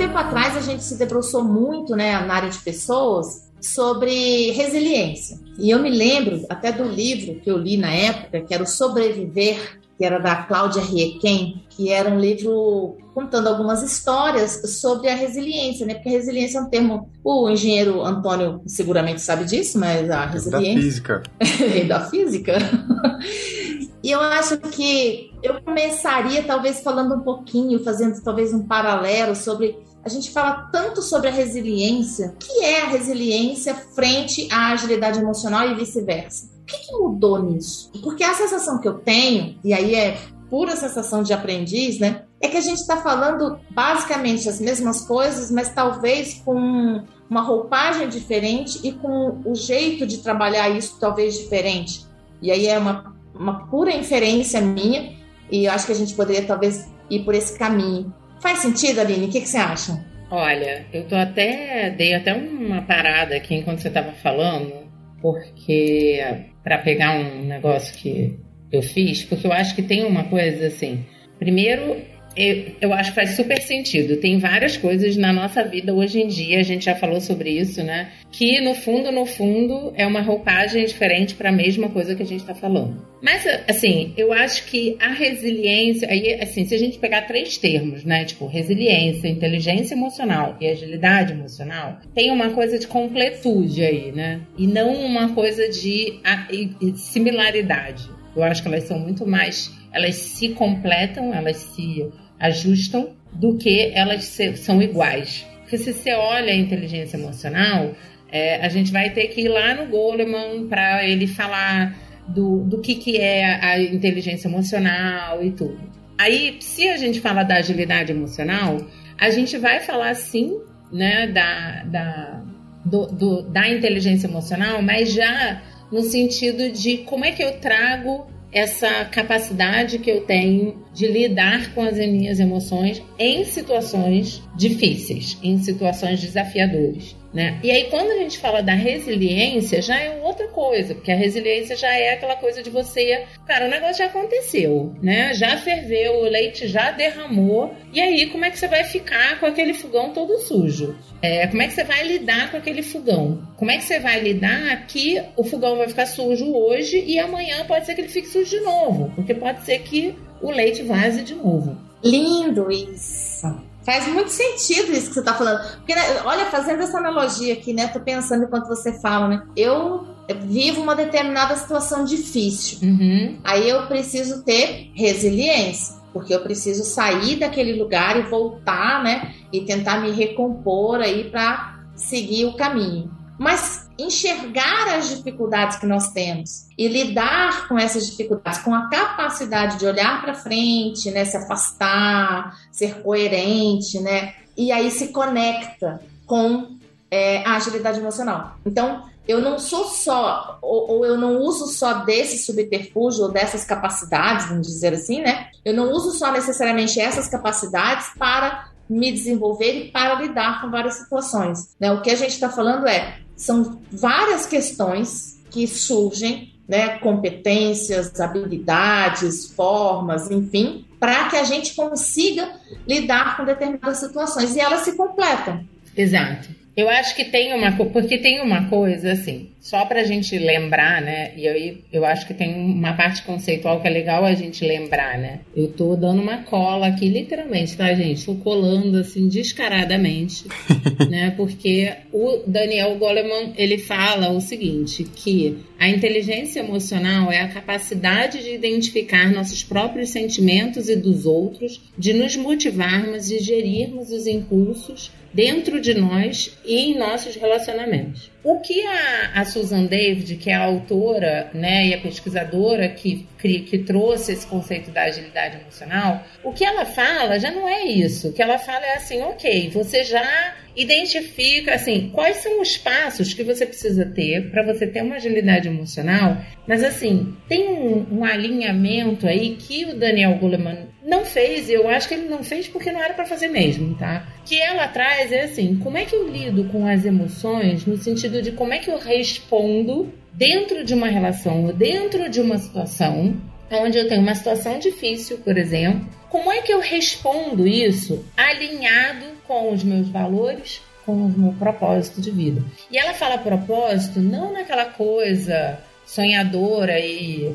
tempo atrás a gente se debruçou muito, né, na área de pessoas, sobre resiliência. E eu me lembro até do livro que eu li na época, que era o Sobreviver, que era da Cláudia Riecken, que era um livro contando algumas histórias sobre a resiliência, né? Porque a resiliência é um termo, o engenheiro Antônio seguramente sabe disso, mas a resiliência... Da física. Vem da física. E eu acho que eu começaria talvez falando um pouquinho, fazendo talvez um paralelo sobre... A gente fala tanto sobre a resiliência. O que é a resiliência frente à agilidade emocional e vice-versa? O que mudou nisso? Porque a sensação que eu tenho, e aí é pura sensação de aprendiz, né? É que a gente está falando basicamente as mesmas coisas, mas talvez com uma roupagem diferente e com o jeito de trabalhar isso talvez diferente. E aí é uma pura inferência minha, e eu acho que a gente poderia talvez ir por esse caminho. Faz sentido, Aline? O que você acha? Olha, eu dei até uma parada aqui enquanto você estava falando, porque para pegar um negócio que eu fiz, porque eu acho que tem uma coisa assim. Primeiro, eu acho que faz super sentido. Tem várias coisas na nossa vida hoje em dia, a gente já falou sobre isso, né? Que no fundo, é uma roupagem diferente para a mesma coisa que a gente está falando. Mas, assim, eu acho que a resiliência, aí, assim, se a gente pegar 3 termos, né? Tipo, resiliência, inteligência emocional e agilidade emocional, tem uma coisa de completude aí, né? E não uma coisa de similaridade. Eu acho que elas são muito mais... Elas se completam, elas se ajustam, do que elas são iguais. Porque se você olha a inteligência emocional, a gente vai ter que ir lá no Goleman para ele falar do que é a inteligência emocional e tudo. Aí, se a gente fala da agilidade emocional, a gente vai falar, sim, né, da inteligência emocional, mas já no sentido de como é que eu trago essa capacidade que eu tenho de lidar com as minhas emoções em situações difíceis, em situações desafiadoras, né? E aí, quando a gente fala da resiliência, já é outra coisa, porque a resiliência já é aquela coisa de você... Cara, o negócio já aconteceu, né? Já ferveu, o leite já derramou, e aí, como é que você vai ficar com aquele fogão todo sujo? Como é que você vai lidar com aquele fogão? Como é que você vai lidar que o fogão vai ficar sujo hoje e amanhã pode ser que ele fique sujo de novo, porque pode ser que o leite vaze de novo. Lindo isso! Faz muito sentido isso que você está falando. Porque, né, olha, fazendo essa analogia aqui, né? Tô pensando enquanto você fala, né? Eu vivo uma determinada situação difícil. Uhum. Aí eu preciso ter resiliência, porque eu preciso sair daquele lugar e voltar, né? E tentar me recompor aí para seguir o caminho. Mas enxergar as dificuldades que nós temos e lidar com essas dificuldades, com a capacidade de olhar para frente, né, se afastar, ser coerente, né, e aí se conecta com a agilidade emocional. Então, eu não sou só, ou eu não uso só desse subterfúgio ou dessas capacidades, vamos dizer assim, né, eu não uso só necessariamente essas capacidades para me desenvolver e para lidar com várias situações, né? O que a gente está falando são várias questões que surgem, né, competências, habilidades, formas, enfim, para que a gente consiga lidar com determinadas situações e elas se completam. Exato. Eu acho que porque tem uma coisa assim, só pra gente lembrar, né, e aí eu acho que tem uma parte conceitual que é legal a gente lembrar, né. Eu tô dando uma cola aqui, literalmente, tá, gente? Tô colando, assim, descaradamente, né, porque o Daniel Goleman, ele fala o seguinte, que a inteligência emocional é a capacidade de identificar nossos próprios sentimentos e dos outros, de nos motivarmos e gerirmos os impulsos dentro de nós e em nossos relacionamentos. O que a Susan David, que é a autora, né, e a pesquisadora que trouxe esse conceito da agilidade emocional, o que ela fala já não é isso. O que ela fala é assim, ok, você já identifica assim, quais são os passos que você precisa ter para você ter uma agilidade emocional, mas assim, tem um alinhamento aí que o Daniel Goleman não fez, e eu acho que ele não fez porque não era para fazer mesmo, tá? Que ela traz assim, como é que eu lido com as emoções no sentido de como é que eu respondo dentro de uma relação, dentro de uma situação, onde eu tenho uma situação difícil, por exemplo, como é que eu respondo isso alinhado com os meus valores, com o meu propósito de vida? E ela fala propósito não naquela coisa sonhadora e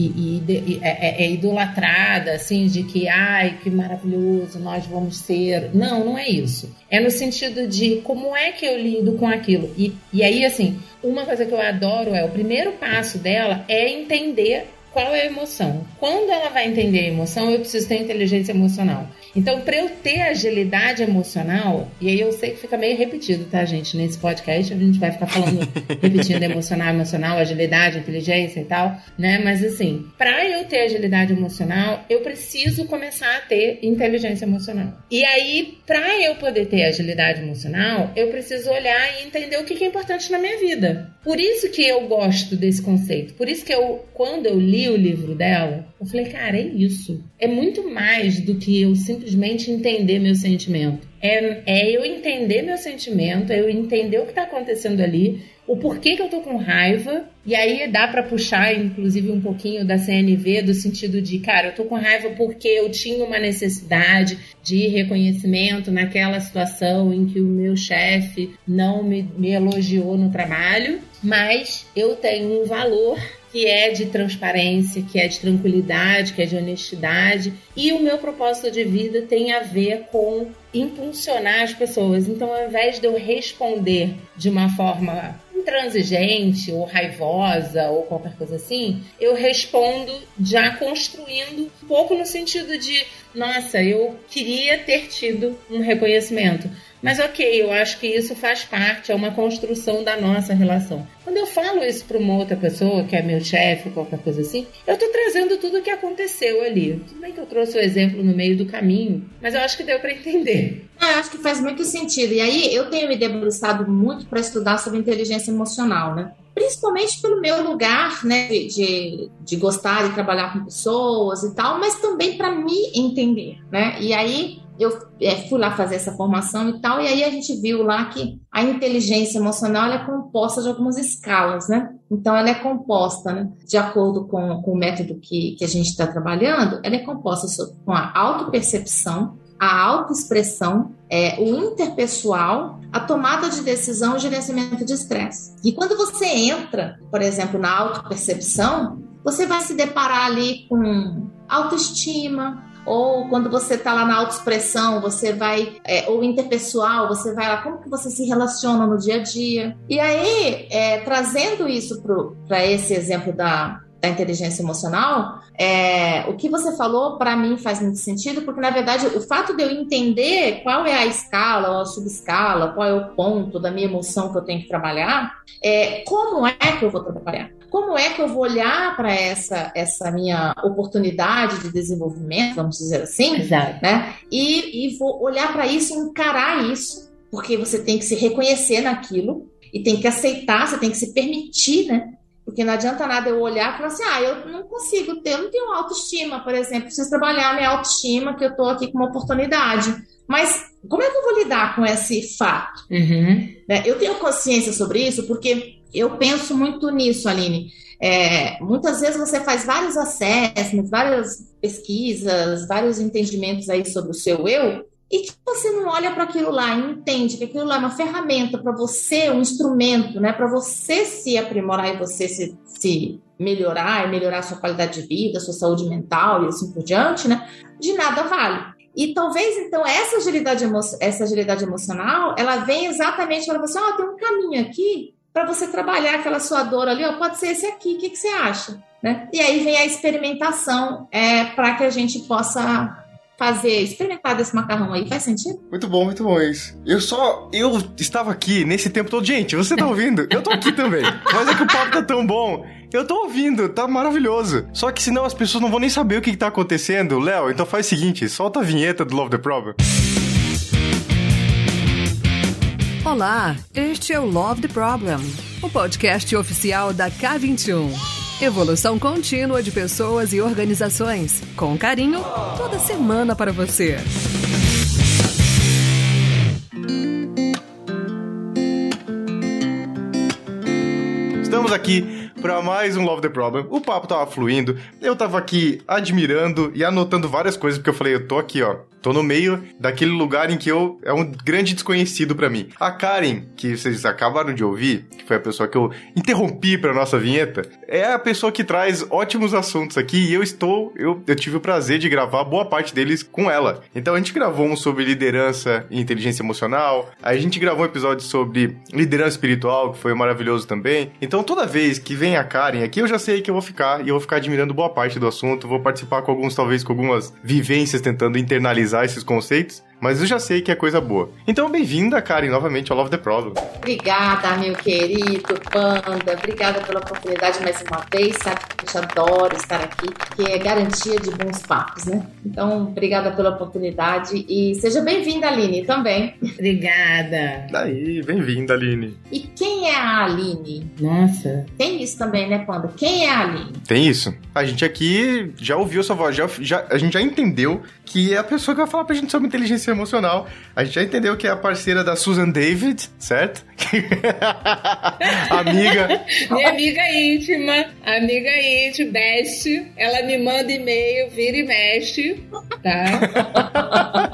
idolatrada, assim, de que, ai, que maravilhoso, nós vamos ser. Não é isso. É no sentido de como é que eu lido com aquilo. E aí, assim, uma coisa que eu adoro o primeiro passo dela é entender qual é a emoção. Quando ela vai entender a emoção, eu preciso ter inteligência emocional. Então, para eu ter agilidade emocional, e aí eu sei que fica meio repetido, tá, gente? Nesse podcast a gente vai ficar falando, repetindo emocional, agilidade, inteligência e tal, né? Mas assim, para eu ter agilidade emocional, eu preciso começar a ter inteligência emocional. E aí, para eu poder ter agilidade emocional, eu preciso olhar e entender o que é importante na minha vida. Por isso que eu gosto desse conceito. Por isso que quando eu li o livro dela, eu falei, cara, é isso. É muito mais do que eu simplesmente entender meu sentimento. É eu entender meu sentimento, é eu entender o que está acontecendo ali, o porquê que eu tô com raiva, e aí dá para puxar, inclusive, um pouquinho da CNV, do sentido de, cara, eu tô com raiva porque eu tinha uma necessidade de reconhecimento naquela situação em que o meu chefe não me elogiou no trabalho, mas eu tenho um valor que é de transparência, que é de tranquilidade, que é de honestidade. E o meu propósito de vida tem a ver com impulsionar as pessoas. Então, ao invés de eu responder de uma forma intransigente ou raivosa ou qualquer coisa assim, eu respondo já construindo um pouco no sentido de, nossa, eu queria ter tido um reconhecimento. Mas ok, eu acho que isso faz parte, é uma construção da nossa relação. Quando eu falo isso para uma outra pessoa, que é meu chefe, qualquer coisa assim, eu estou trazendo tudo o que aconteceu ali. Tudo bem que eu trouxe o exemplo no meio do caminho, mas eu acho que deu para entender. Eu acho que faz muito sentido. E aí eu tenho me debruçado muito para estudar sobre inteligência emocional, né? Principalmente pelo meu lugar, né, de gostar de trabalhar com pessoas e tal, mas também para me entender, né? E aí eu fui lá fazer essa formação e tal, e aí a gente viu lá que a inteligência emocional ela é composta de algumas escalas, né? Então ela é composta, né, de acordo com o método que a gente está trabalhando, ela é composta com a autopercepção, a autoexpressão, o interpessoal, a tomada de decisão e o gerenciamento de estresse. E quando você entra, por exemplo, na autopercepção, você vai se deparar ali com autoestima, ou quando você está lá na autoexpressão, você vai, ou interpessoal, você vai lá, como que você se relaciona no dia a dia. E aí, trazendo isso para esse exemplo da inteligência emocional, o que você falou para mim faz muito sentido, porque na verdade o fato de eu entender qual é a escala ou a subescala, qual é o ponto da minha emoção que eu tenho que trabalhar, como é que eu vou trabalhar? Como é que eu vou olhar para essa minha oportunidade de desenvolvimento, vamos dizer assim, exato, né? E vou olhar para isso, encarar isso, porque você tem que se reconhecer naquilo e tem que aceitar, você tem que se permitir, né? Porque não adianta nada eu olhar e falar assim, eu não consigo ter, eu não tenho autoestima, por exemplo, preciso trabalhar a minha autoestima, que eu estou aqui com uma oportunidade. Mas como é que eu vou lidar com esse fato? Uhum. Eu tenho consciência sobre isso porque eu penso muito nisso, Aline. Muitas vezes você faz vários assessments, várias pesquisas, vários entendimentos aí sobre o seu eu, e que você não olha para aquilo lá e entende que aquilo lá é uma ferramenta para você, um instrumento, né, para você se aprimorar e você se melhorar e melhorar a sua qualidade de vida, a sua saúde mental e assim por diante, né, de nada vale. E talvez, então, essa agilidade emocional, ela vem exatamente para você, tem um caminho aqui para você trabalhar aquela sua dor ali, pode ser esse aqui, o que você acha? Né? E aí vem a experimentação para que a gente possa experimentar desse macarrão aí, faz sentido? Muito bom isso. Eu estava aqui nesse tempo todo. Gente, você tá ouvindo? Eu tô aqui também. Mas é que o papo tá tão bom. Eu tô ouvindo, tá maravilhoso. Só que senão as pessoas não vão nem saber o que tá acontecendo. Léo, então faz o seguinte, solta a vinheta do Love the Problem. Olá, este é o Love the Problem, o podcast oficial da K21. Evolução contínua de pessoas e organizações. Com carinho, toda semana para você. Estamos aqui pra mais um Love the Problem. O papo tava fluindo, eu tava aqui admirando e anotando várias coisas, porque eu falei, eu tô aqui, ó. Tô no meio daquele lugar em que é um grande desconhecido pra mim. A Karen, que vocês acabaram de ouvir, que foi a pessoa que eu interrompi pra nossa vinheta, é a pessoa que traz ótimos assuntos aqui e eu tive o prazer de gravar boa parte deles com ela. Então a gente gravou um sobre liderança e inteligência emocional, a gente gravou um episódio sobre liderança espiritual, que foi maravilhoso também. Então toda vez que vem a Karen aqui, eu já sei que eu vou ficar admirando boa parte do assunto, vou participar com algumas vivências tentando internalizar esses conceitos, mas eu já sei que é coisa boa. Então, bem-vinda, Karen, novamente ao Love the Problem. Obrigada, meu querido Panda. Obrigada pela oportunidade mais uma vez. Sabe que eu adoro estar aqui, que é garantia de bons papos, né? Então, obrigada pela oportunidade e seja bem-vinda, Aline, também. Obrigada. Daí, bem-vinda, Aline. E quem é a Aline? Nossa. Tem isso também, né, Panda? Quem é a Aline? Tem isso. A gente aqui já ouviu sua voz, a gente já entendeu que é a pessoa que vai falar pra gente sobre inteligência emocional. A gente já entendeu que é a parceira da Susan David, certo? Amiga. Minha amiga íntima, best. Ela me manda e-mail, vira e mexe, tá?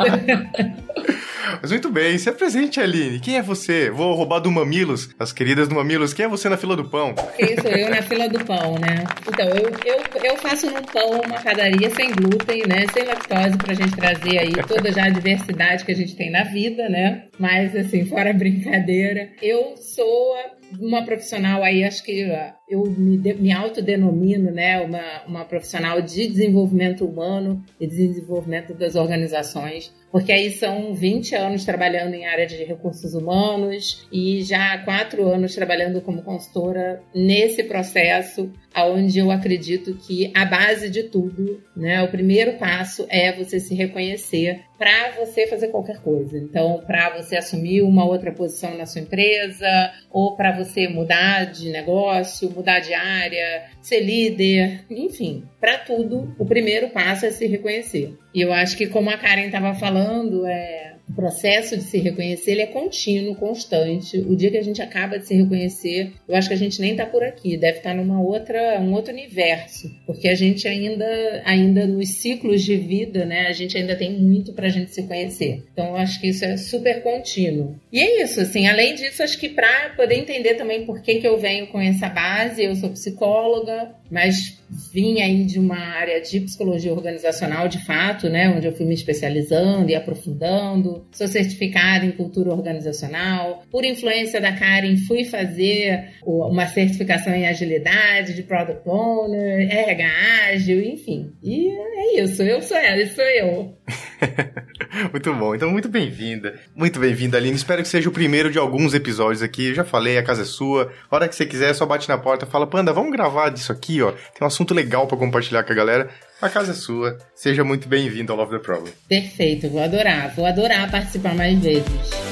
Mas muito bem, se apresente, Aline. Quem é você? Vou roubar do Mamilos, as queridas do Mamilos. Quem é você na fila do pão? Quem sou eu na fila do pão, né? Então, eu faço num pão uma padaria sem glúten, né? Sem lactose, pra gente trazer aí toda já a diversidade que a gente tem na vida, né? Mas, assim, fora brincadeira, eu sou uma profissional aí, acho que eu me autodenomino, né, uma profissional de desenvolvimento humano e desenvolvimento das organizações, porque aí são 20 anos trabalhando em área de recursos humanos e já há 4 anos trabalhando como consultora nesse processo, onde eu acredito que a base de tudo, né, o primeiro passo é você se reconhecer para você fazer qualquer coisa. Então, para você assumir uma outra posição na sua empresa, ou para você mudar de negócio, mudar de área, ser líder, enfim, para tudo, o primeiro passo é se reconhecer. E eu acho que, como a Karen estava falando, o processo de se reconhecer, ele é contínuo, constante. O dia que a gente acaba de se reconhecer, eu acho que a gente nem está por aqui, deve estar um outro universo, porque a gente ainda nos ciclos de vida, né, a gente ainda tem muito para a gente se conhecer. Então, eu acho que isso é super contínuo. E é isso, assim, além disso, acho que para poder entender também por que eu venho com essa base, eu sou psicóloga, mas vim aí de uma área de psicologia organizacional, de fato, né, onde eu fui me especializando e aprofundando. Sou certificada em cultura organizacional. Por influência da Karen, fui fazer uma certificação em agilidade, de Product Owner, RH ágil, enfim. E é isso, eu sou ela, isso sou eu. Muito bom, então muito bem-vinda. Muito bem-vinda, Aline. Espero que seja o primeiro de alguns episódios aqui. Eu já falei, a casa é sua. A hora que você quiser, só bate na porta, fala, Panda, vamos gravar disso aqui, ó. Tem um assunto legal pra compartilhar com a galera. A casa é sua. Seja muito bem-vindo ao Love the Problem. Perfeito, vou adorar participar mais vezes.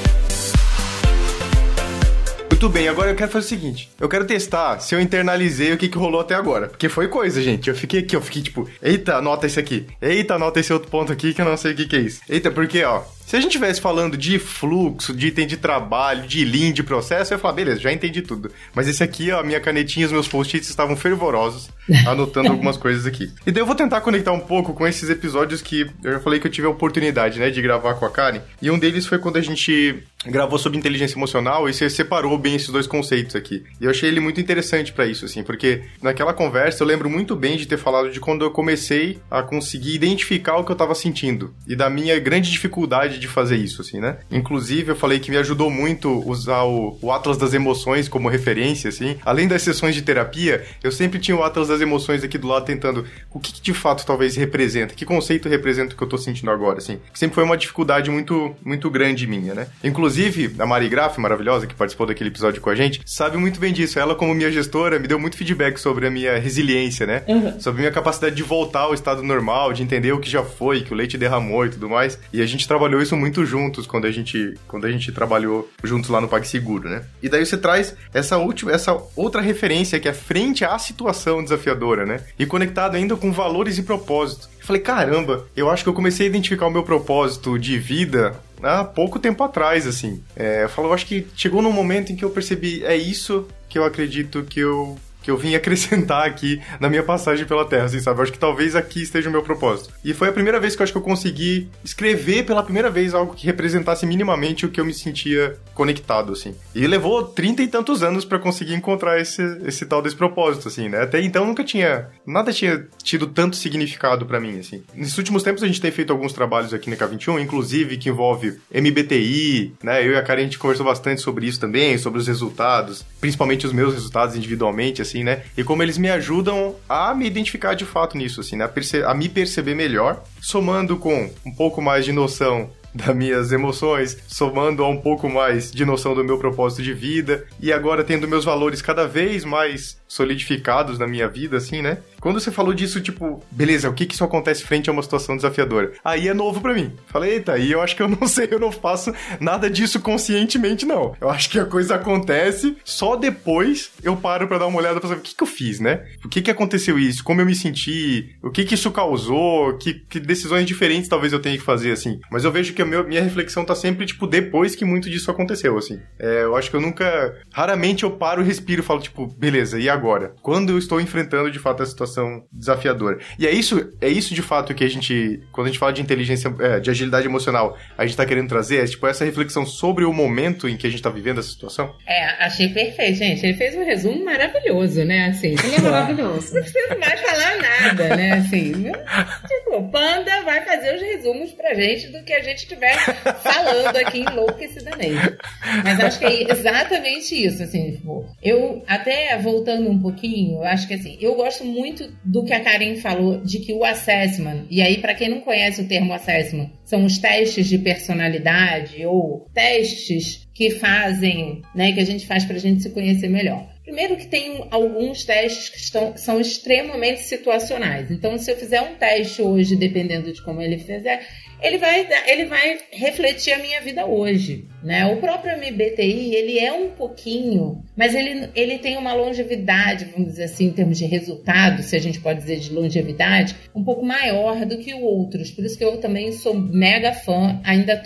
Muito bem, agora eu quero fazer o seguinte. Eu quero testar se eu internalizei o que rolou até agora. Porque foi coisa, gente. Eu fiquei tipo, eita, anota esse aqui. Eita, anota esse outro ponto aqui que eu não sei o que é isso. Eita, porque, ó, se a gente estivesse falando de fluxo, de item de trabalho, de lean, de processo, eu ia falar, beleza, já entendi tudo. Mas esse aqui, ó, a minha canetinha, os meus post-its estavam fervorosos, anotando algumas coisas aqui. E daí eu vou tentar conectar um pouco com esses episódios que eu já falei que eu tive a oportunidade, né, de gravar com a Karen. E um deles foi quando a gente gravou sobre inteligência emocional e você separou bem esses dois conceitos aqui. E eu achei ele muito interessante pra isso, assim, porque naquela conversa eu lembro muito bem de ter falado de quando eu comecei a conseguir identificar o que eu tava sentindo e da minha grande dificuldade de fazer isso, assim, né? Inclusive, eu falei que me ajudou muito usar o Atlas das Emoções como referência, assim. Além das sessões de terapia, eu sempre tinha o Atlas das Emoções aqui do lado tentando o que de fato talvez representa, que conceito representa o que eu tô sentindo agora, assim. Que sempre foi uma dificuldade muito, muito grande minha, né? Inclusive, a Mari Graff, maravilhosa, que participou daquele episódio com a gente, sabe muito bem disso. Ela, como minha gestora, me deu muito feedback sobre a minha resiliência, né? Sobre a minha capacidade de voltar ao estado normal, de entender o que já foi, que o leite derramou e tudo mais. E a gente trabalhou isso muito juntos quando a gente trabalhou juntos lá no PagSeguro, né? E daí você traz essa outra referência que é frente à situação desafiadora, né? E conectado ainda com valores e propósitos. Eu falei, caramba, eu acho que eu comecei a identificar o meu propósito de vida há pouco tempo atrás, assim. Eu acho que chegou num momento em que eu percebi, é isso que eu acredito que eu que eu vim acrescentar aqui na minha passagem pela Terra, assim, sabe? Eu acho que talvez aqui esteja o meu propósito. E foi a primeira vez que eu acho que eu consegui escrever pela primeira vez algo que representasse minimamente o que eu me sentia conectado, assim. E levou 30 e tantos anos pra conseguir encontrar esse tal desse propósito, assim, né? Até então nada tinha tido tanto significado pra mim, assim. Nesses últimos tempos a gente tem feito alguns trabalhos aqui na K21, inclusive que envolve MBTI, né? Eu e a Karen, a gente conversou bastante sobre isso também, sobre os resultados, principalmente os meus resultados individualmente, assim, né? E como eles me ajudam a me identificar de fato nisso, assim, né? A me perceber melhor, somando com um pouco mais de noção das minhas emoções, somando a um pouco mais de noção do meu propósito de vida, e agora tendo meus valores cada vez mais solidificados na minha vida, assim, né? Quando você falou disso, tipo, beleza, o que isso acontece frente a uma situação desafiadora? Aí é novo pra mim. Falei, eita, aí eu acho que eu não sei, eu não faço nada disso conscientemente, não. Eu acho que a coisa acontece, só depois eu paro pra dar uma olhada pra saber o que eu fiz, né? O que aconteceu isso? Como eu me senti? O que isso causou? Que decisões diferentes talvez eu tenha que fazer, assim. Mas eu vejo que a minha reflexão tá sempre, tipo, depois que muito disso aconteceu, assim. Eu acho que raramente eu paro, respiro e falo, tipo, beleza, e agora? Quando eu estou enfrentando, de fato, a situação desafiadora. E é isso de fato que quando a gente fala de inteligência, de agilidade emocional, a gente tá querendo trazer, tipo, essa reflexão sobre o momento em que a gente tá vivendo essa situação? Achei perfeito, gente. Ele fez um resumo maravilhoso, né, assim. Ele é maravilhoso. Não preciso mais falar nada, né, assim. Tipo, o Panda vai fazer os resumos pra gente do que a gente estiver falando aqui enlouquecidamente. Mas acho que é exatamente isso, assim, tipo, eu, até voltando um pouquinho, eu acho que, assim, eu gosto muito do que a Karen falou, de que o assessment, e aí para quem não conhece o termo assessment, são os testes de personalidade ou testes que fazem, né, que a gente faz pra gente se conhecer melhor. Primeiro que tem alguns testes que são extremamente situacionais. Então, se eu fizer um teste hoje, dependendo de como ele fizer, ele vai refletir a minha vida hoje, né? O próprio MBTI, ele é um pouquinho, mas ele tem uma longevidade, vamos dizer assim, em termos de resultado, se a gente pode dizer de longevidade, um pouco maior do que outros. Por isso que eu também sou mega fã,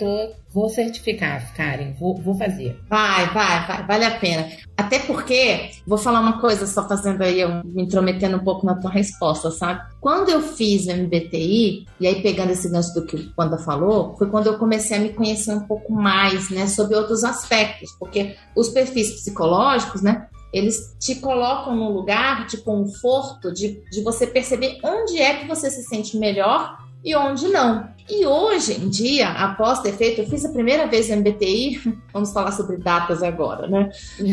vou certificar, Karen, vou fazer. Vai, vale a pena. Até porque, vou falar uma coisa, só fazendo aí, eu me intrometendo um pouco na tua resposta, sabe? Quando eu fiz o MBTI, e aí pegando esse gancho do que o Panda falou, foi quando eu comecei a me conhecer um pouco mais, né, sobre outros aspectos, porque os perfis psicológicos, né, eles te colocam num lugar de conforto, de você perceber onde é que você se sente melhor e onde não. E hoje em dia, após ter feito, eu fiz a primeira vez o MBTI, vamos falar sobre datas agora, né?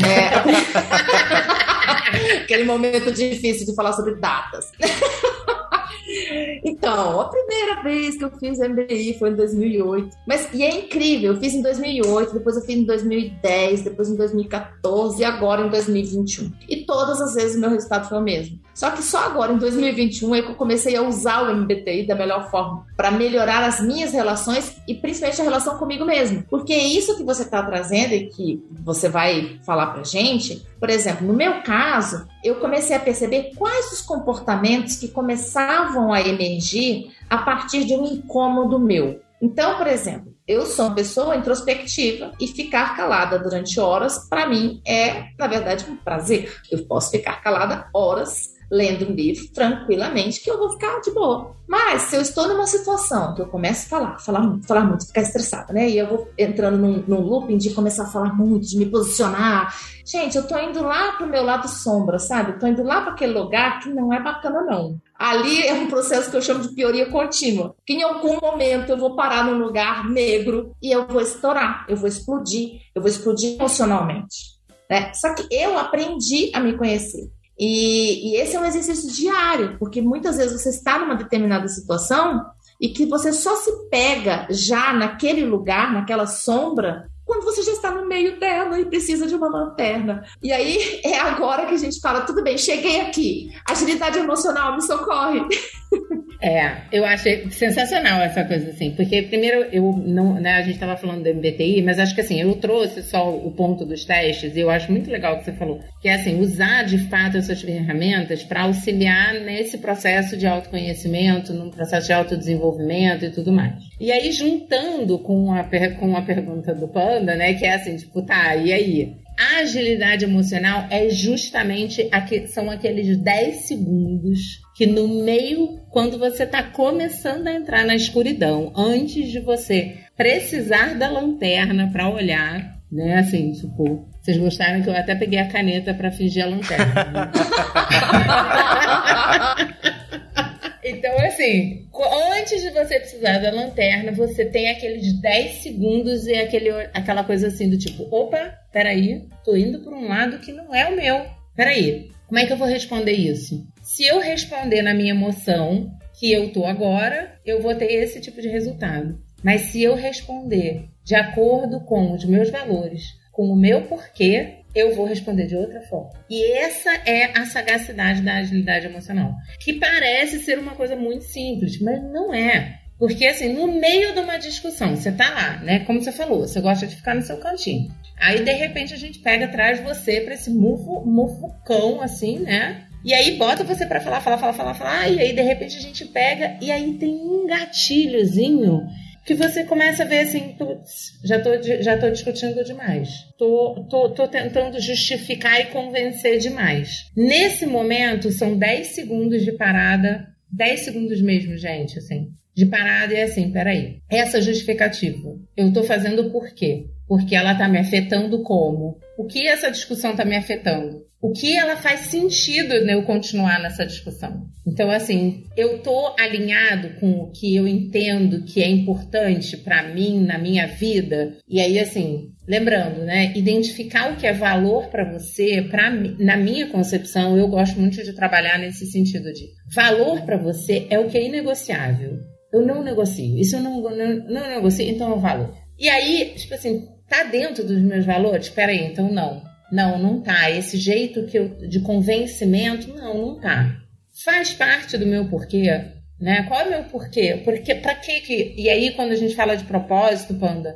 Aquele momento difícil de falar sobre datas. Então, a primeira vez que eu fiz MBTI foi em 2008. E é incrível, eu fiz em 2008, depois eu fiz em 2010, depois em 2014 e agora em 2021. E todas as vezes o meu resultado foi o mesmo. Só que só agora, em 2021, é que eu comecei a usar o MBTI da melhor forma para melhorar as minhas relações e principalmente a relação comigo mesmo. Porque é isso que você está trazendo e que você vai falar pra gente. Por exemplo, no meu caso, eu comecei a perceber quais os comportamentos que começavam a emergir a partir de um incômodo meu. Então, por exemplo, eu sou uma pessoa introspectiva e ficar calada durante horas, para mim, é, na verdade, um prazer. Eu posso ficar calada horas lendo um livro tranquilamente, que eu vou ficar de boa. Mas se eu estou numa situação que eu começo a falar muito, ficar estressada, né? E eu vou entrando num looping de começar a falar muito, de me posicionar. Gente, eu tô indo lá pro meu lado sombra, sabe? Eu tô indo lá para aquele lugar que não é bacana, não. Ali é um processo que eu chamo de pioria contínua. Que em algum momento eu vou parar num lugar negro e eu vou estourar, eu vou explodir emocionalmente, né? Só que eu aprendi a me conhecer. E esse é um exercício diário, porque muitas vezes você está numa determinada situação e que você só se pega já naquele lugar, naquela sombra, quando você já está no meio dela e precisa de uma lanterna. E aí é agora que a gente fala, tudo bem, cheguei aqui, agilidade emocional, me socorre. Eu achei sensacional essa coisa, assim, porque primeiro a gente estava falando do MBTI, mas acho que assim, eu trouxe só o ponto dos testes e eu acho muito legal o que você falou, que é assim, usar de fato essas ferramentas para auxiliar nesse processo de autoconhecimento, num processo de autodesenvolvimento e tudo mais. E aí, juntando com a pergunta do Panda, né, que é assim, tipo, tá, e aí? A agilidade emocional é justamente são aqueles 10 segundos que no meio, quando você está começando a entrar na escuridão, antes de você precisar da lanterna para olhar, né? Assim, tipo, vocês gostaram que eu até peguei a caneta para fingir a lanterna. Né? Então, assim, antes de você precisar da lanterna, você tem aqueles 10 segundos e aquela coisa assim do tipo, opa, peraí, tô indo por um lado que não é o meu. Peraí, como é que eu vou responder isso? Se eu responder na minha emoção, que eu tô agora, eu vou ter esse tipo de resultado. Mas se eu responder de acordo com os meus valores, com o meu porquê, eu vou responder de outra forma. E essa é a sagacidade da agilidade emocional, que parece ser uma coisa muito simples, mas não é. Porque, assim, no meio de uma discussão, você tá lá, né? Como você falou, você gosta de ficar no seu cantinho. Aí, de repente, a gente pega atrás de você pra esse mufucão, assim, né? E aí, bota você pra falar. E aí, de repente, a gente pega e aí tem um gatilhozinho que você começa a ver assim, já tô discutindo demais. Tô tentando justificar e convencer demais. Nesse momento, são 10 segundos de parada, 10 segundos mesmo, gente, assim, de parada e assim, peraí. Essa justificativa, eu tô fazendo por quê? Porque ela tá me afetando como? O que essa discussão tá me afetando? O que ela faz sentido eu continuar nessa discussão? Então, assim, eu tô alinhado com o que eu entendo que é importante para mim, na minha vida. E aí, assim, lembrando, né? Identificar o que é valor para você, na minha concepção, eu gosto muito de trabalhar nesse sentido de valor para você é o que é inegociável. Eu não negocio. Isso eu não negocio, então é o valor. E aí, tipo assim, tá dentro dos meus valores? Peraí, então não. Não tá. Esse jeito de convencimento, não tá. Faz parte do meu porquê, né? Qual é o meu porquê? Porque pra que... E aí, quando a gente fala de propósito, Panda,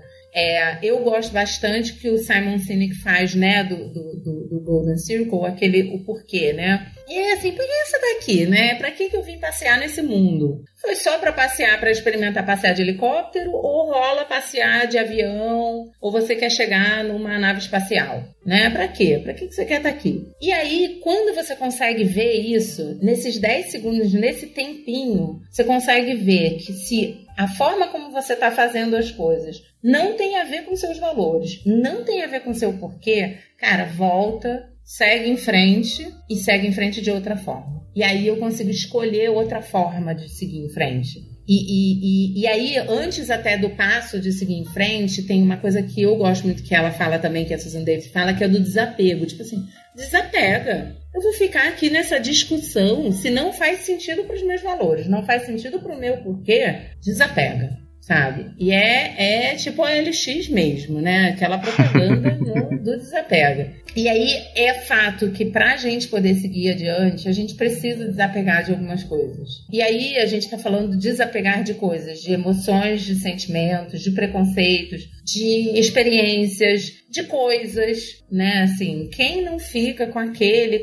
eu gosto bastante que o Simon Sinek faz, né, do Golden Circle, o porquê, né? E é assim, por que você tá aqui, né? Pra que eu vim passear nesse mundo? Foi só pra passear, pra experimentar passear de helicóptero, ou rola passear de avião, ou você quer chegar numa nave espacial, né? Pra quê? Pra que você quer estar aqui? E aí, quando você consegue ver isso, nesses 10 segundos, nesse tempinho, você consegue ver que se a forma como você tá fazendo as coisas não tem a ver com seus valores, não tem a ver com seu porquê, cara, volta, segue em frente e segue em frente de outra forma. E aí eu consigo escolher outra forma de seguir em frente. E aí, antes até do passo de seguir em frente, tem uma coisa que eu gosto muito que ela fala também, que a Susan Davis fala, que é do desapego. Tipo assim, desapega. Eu vou ficar aqui nessa discussão se não faz sentido para os meus valores, não faz sentido para o meu porquê, desapega. Sabe? E é tipo a LX mesmo, né? Aquela propaganda do desapega. E aí é fato que pra gente poder seguir adiante, a gente precisa desapegar de algumas coisas. E aí a gente tá falando de desapegar de coisas, de emoções, de sentimentos, de preconceitos, de experiências, de coisas, né? Assim, quem não fica com aquele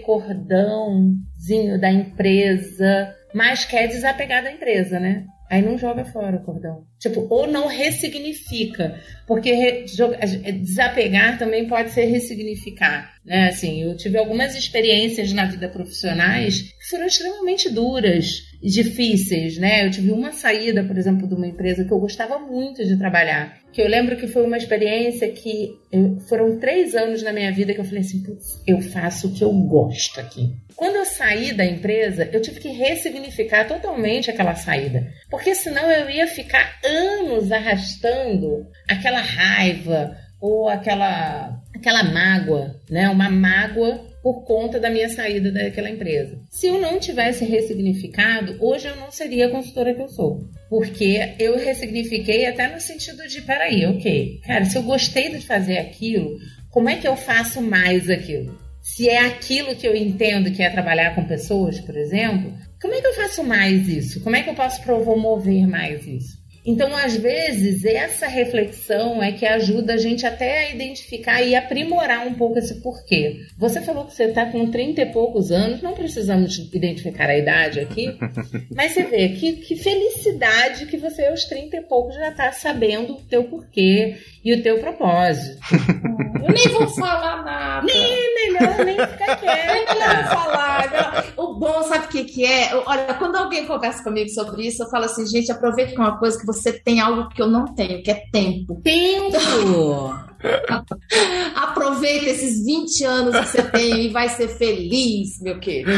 cordãozinho da empresa, mas quer desapegar da empresa, né? Aí não joga fora o cordão. Tipo, ou não ressignifica. Porque desapegar também pode ser ressignificar. Né? Assim, eu tive algumas experiências na vida profissionais que foram extremamente duras e difíceis. Né? Eu tive uma saída, por exemplo, de uma empresa que eu gostava muito de trabalhar. Que eu lembro que foi uma experiência que foram 3 anos na minha vida que eu falei assim, putz, eu faço o que eu gosto aqui. Quando eu saí da empresa, eu tive que ressignificar totalmente aquela saída. Porque senão eu ia ficar anos arrastando aquela raiva ou aquela mágoa, né? Uma mágoa por conta da minha saída daquela empresa. Se eu não tivesse ressignificado, hoje eu não seria a consultora que eu sou. Porque eu ressignifiquei até no sentido de, peraí, ok, cara, se eu gostei de fazer aquilo, como é que eu faço mais aquilo? Se é aquilo que eu entendo que é trabalhar com pessoas, por exemplo, como é que eu faço mais isso? Como é que eu posso promover mais isso? Então, às vezes, essa reflexão é que ajuda a gente até a identificar e aprimorar um pouco esse porquê. Você falou que você está com 30 e poucos anos, não precisamos identificar a idade aqui, mas você vê que felicidade que você aos 30 e poucos já está sabendo o teu porquê e o teu propósito. Eu nem vou falar nada. Melhor nem ficar quieta. É melhor não falar. O bom, sabe o que é? Olha, quando alguém conversa comigo sobre isso, eu falo assim, gente, aproveite que é uma coisa que você tem algo que eu não tenho, que é tempo. Tempo! Aproveita esses 20 anos que você tem e vai ser feliz, meu querido.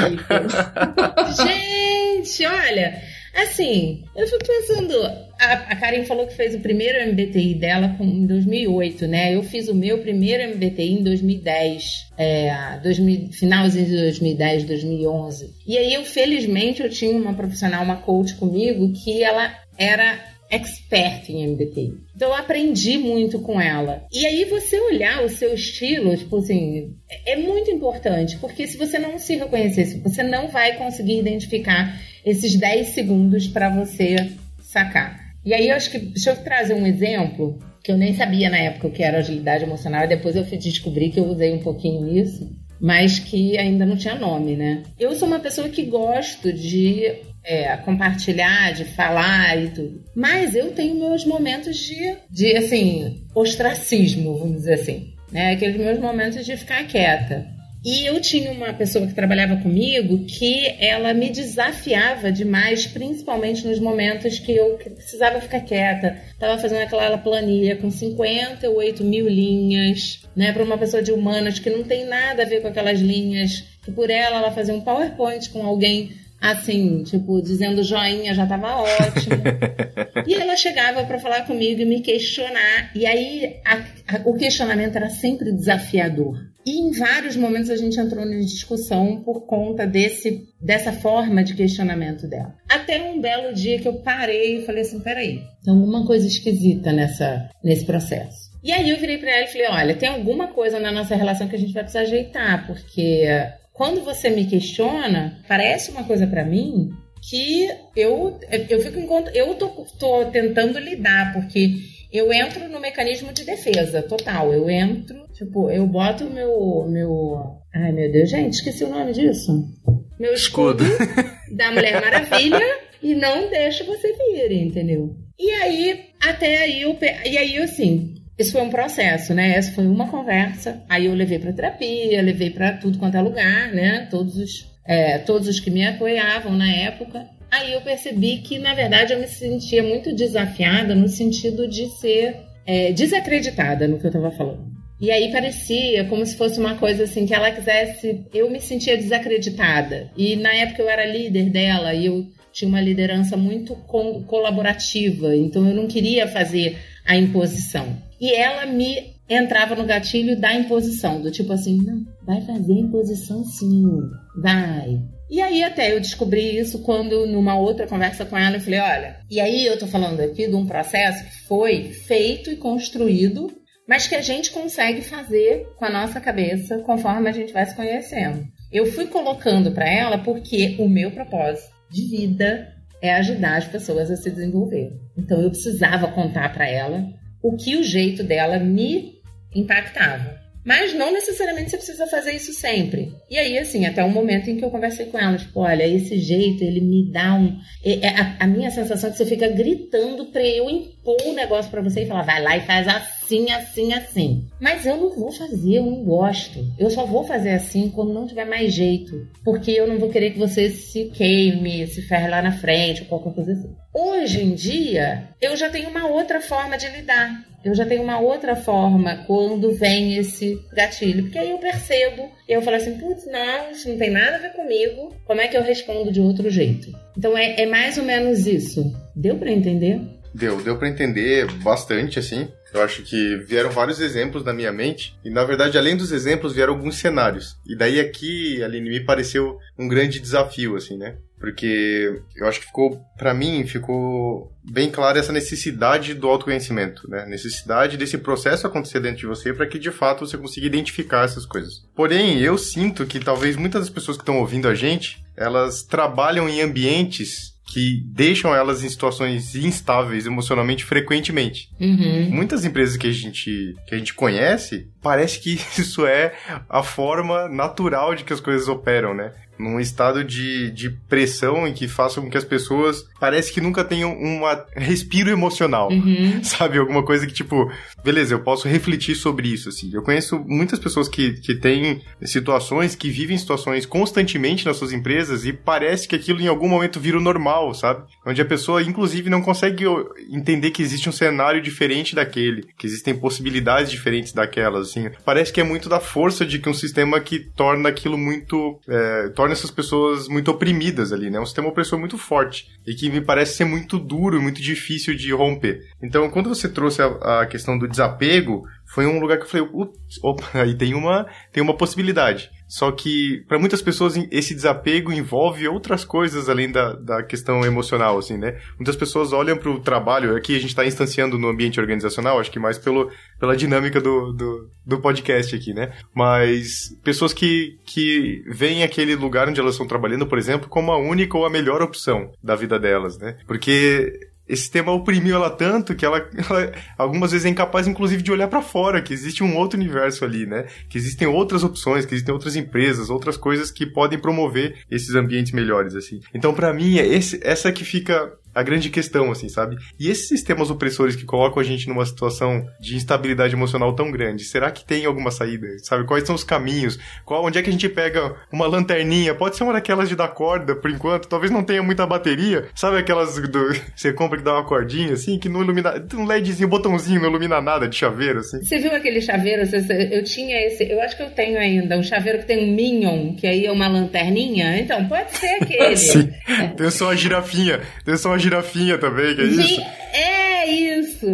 Gente, olha, assim, eu fico pensando, a Karen falou que fez o primeiro MBTI dela em 2008, né? Eu fiz o meu primeiro MBTI em 2010, finalzinho de 2010, 2011. E aí, felizmente, eu tinha uma profissional, uma coach comigo, que ela era expert em MBTI. Então eu aprendi muito com ela. E aí você olhar o seu estilo, tipo assim, é muito importante, porque se você não se reconhecer, você não vai conseguir identificar esses 10 segundos para você sacar. E aí eu acho que, deixa eu trazer um exemplo, que eu nem sabia na época o que era agilidade emocional, e depois eu fui descobrir que eu usei um pouquinho isso, mas que ainda não tinha nome, né? Eu sou uma pessoa que gosto de compartilhar, de falar e tudo. Mas eu tenho meus momentos de assim, ostracismo, vamos dizer assim, né? Aqueles meus momentos de ficar quieta. E eu tinha uma pessoa que trabalhava comigo que ela me desafiava demais, principalmente nos momentos que eu precisava ficar quieta. Estava fazendo aquela planilha com 58 mil linhas, né? Para uma pessoa de humanas que não tem nada a ver com aquelas linhas, que por ela fazia um PowerPoint com alguém assim, tipo, dizendo joinha, já tava ótimo. E ela chegava para falar comigo e me questionar. E aí, o questionamento era sempre desafiador. E em vários momentos a gente entrou em discussão por conta dessa forma de questionamento dela. Até um belo dia que eu parei e falei assim, peraí, tem alguma coisa esquisita nesse processo. E aí eu virei para ela e falei, olha, tem alguma coisa na nossa relação que a gente vai precisar ajeitar, porque quando você me questiona, parece uma coisa pra mim que eu tô tentando lidar, porque eu entro no mecanismo de defesa total. Eu entro, tipo, eu boto o meu... Ai, meu Deus, gente, esqueci o nome disso. Meu escudo da Mulher Maravilha e não deixo você vir, entendeu? E aí, assim... Isso foi um processo, né? Essa foi uma conversa. Aí eu levei para terapia, levei para tudo quanto é lugar, né? Todos os que me apoiavam na época. Aí eu percebi que, na verdade, eu me sentia muito desafiada no sentido de ser desacreditada no que eu estava falando. E aí parecia como se fosse uma coisa assim, que ela quisesse... Eu me sentia desacreditada. E na época eu era líder dela e eu tinha uma liderança muito colaborativa. Então eu não queria fazer a imposição. E ela me entrava no gatilho da imposição, do tipo assim, não, vai fazer imposição sim, vai. E aí até eu descobri isso quando, numa outra conversa com ela, eu falei, olha, e aí eu tô falando aqui de um processo que foi feito e construído, mas que a gente consegue fazer com a nossa cabeça conforme a gente vai se conhecendo. Eu fui colocando para ela porque o meu propósito de vida é ajudar as pessoas a se desenvolver. Então eu precisava contar para ela o que o jeito dela me impactava. Mas não necessariamente você precisa fazer isso sempre. E aí, assim, até o momento em que eu conversei com ela, tipo, olha, esse jeito, ele me dá a minha sensação é que você fica gritando pra eu impor o negócio pra você e falar, vai lá e faz assim, assim, assim. Mas eu não vou fazer, eu não gosto. Eu só vou fazer assim quando não tiver mais jeito. Porque eu não vou querer que você se queime, se ferre lá na frente, ou qualquer coisa assim. Hoje em dia, eu já tenho uma outra forma de lidar. Eu já tenho uma outra forma quando vem esse gatilho. Porque aí eu percebo, e eu falo assim, putz, não, isso não tem nada a ver comigo. Como é que eu respondo de outro jeito? Então é mais ou menos isso. Deu pra entender? Deu pra entender bastante, assim. Eu acho que vieram vários exemplos na minha mente. E, na verdade, além dos exemplos, vieram alguns cenários. E daí aqui, Aline, me pareceu um grande desafio, assim, né? Porque eu acho que pra mim, ficou bem clara essa necessidade do autoconhecimento, né? Necessidade desse processo acontecer dentro de você para que, de fato, você consiga identificar essas coisas. Porém, eu sinto que talvez muitas das pessoas que estão ouvindo a gente, elas trabalham em ambientes que deixam elas em situações instáveis emocionalmente frequentemente. Uhum. Muitas empresas que a gente conhece, parece que isso é a forma natural de que as coisas operam, né? num estado de pressão e que faça com que as pessoas parece que nunca tenham um respiro emocional, sabe? Alguma coisa que, tipo, beleza, eu posso refletir sobre isso, assim. Eu conheço muitas pessoas que têm situações, que vivem situações constantemente nas suas empresas e parece que aquilo em algum momento vira o normal, sabe? Onde a pessoa, inclusive, não consegue entender que existe um cenário diferente daquele, que existem possibilidades diferentes daquelas, assim. Parece que é muito da força de que um sistema que torna aquilo muito... torna essas pessoas muito oprimidas ali, né? Um sistema opressor muito forte e que me parece ser muito duro e muito difícil de romper. Então, quando você trouxe a questão do desapego, foi um lugar que eu falei, opa, aí tem uma possibilidade. Só que, para muitas pessoas, esse desapego envolve outras coisas além da questão emocional, assim, né? Muitas pessoas olham para o trabalho, aqui a gente está instanciando no ambiente organizacional, acho que mais pela dinâmica do podcast aqui, né? Mas pessoas que veem aquele lugar onde elas estão trabalhando, por exemplo, como a única ou a melhor opção da vida delas, né? Porque esse tema oprimiu ela tanto que ela algumas vezes é incapaz, inclusive, de olhar pra fora, que existe um outro universo ali, né? Que existem outras opções, que existem outras empresas, outras coisas que podem promover esses ambientes melhores, assim. Então, pra mim, essa que fica a grande questão, assim, sabe? E esses sistemas opressores que colocam a gente numa situação de instabilidade emocional tão grande, será que tem alguma saída? Sabe? Quais são os caminhos? Onde é que a gente pega uma lanterninha? Pode ser uma daquelas de dar corda, por enquanto. Talvez não tenha muita bateria. Sabe aquelas você compra que dá uma cordinha, assim, que não ilumina... Um LEDzinho, um botãozinho, não ilumina nada, de chaveiro, assim. Você viu aquele chaveiro? Eu tinha esse... Eu acho que eu tenho ainda um chaveiro que tem um Minion, que aí é uma lanterninha. Então, pode ser aquele. Sim. Tem só uma girafinha. Tem só uma girafinha também, que é isso? É isso.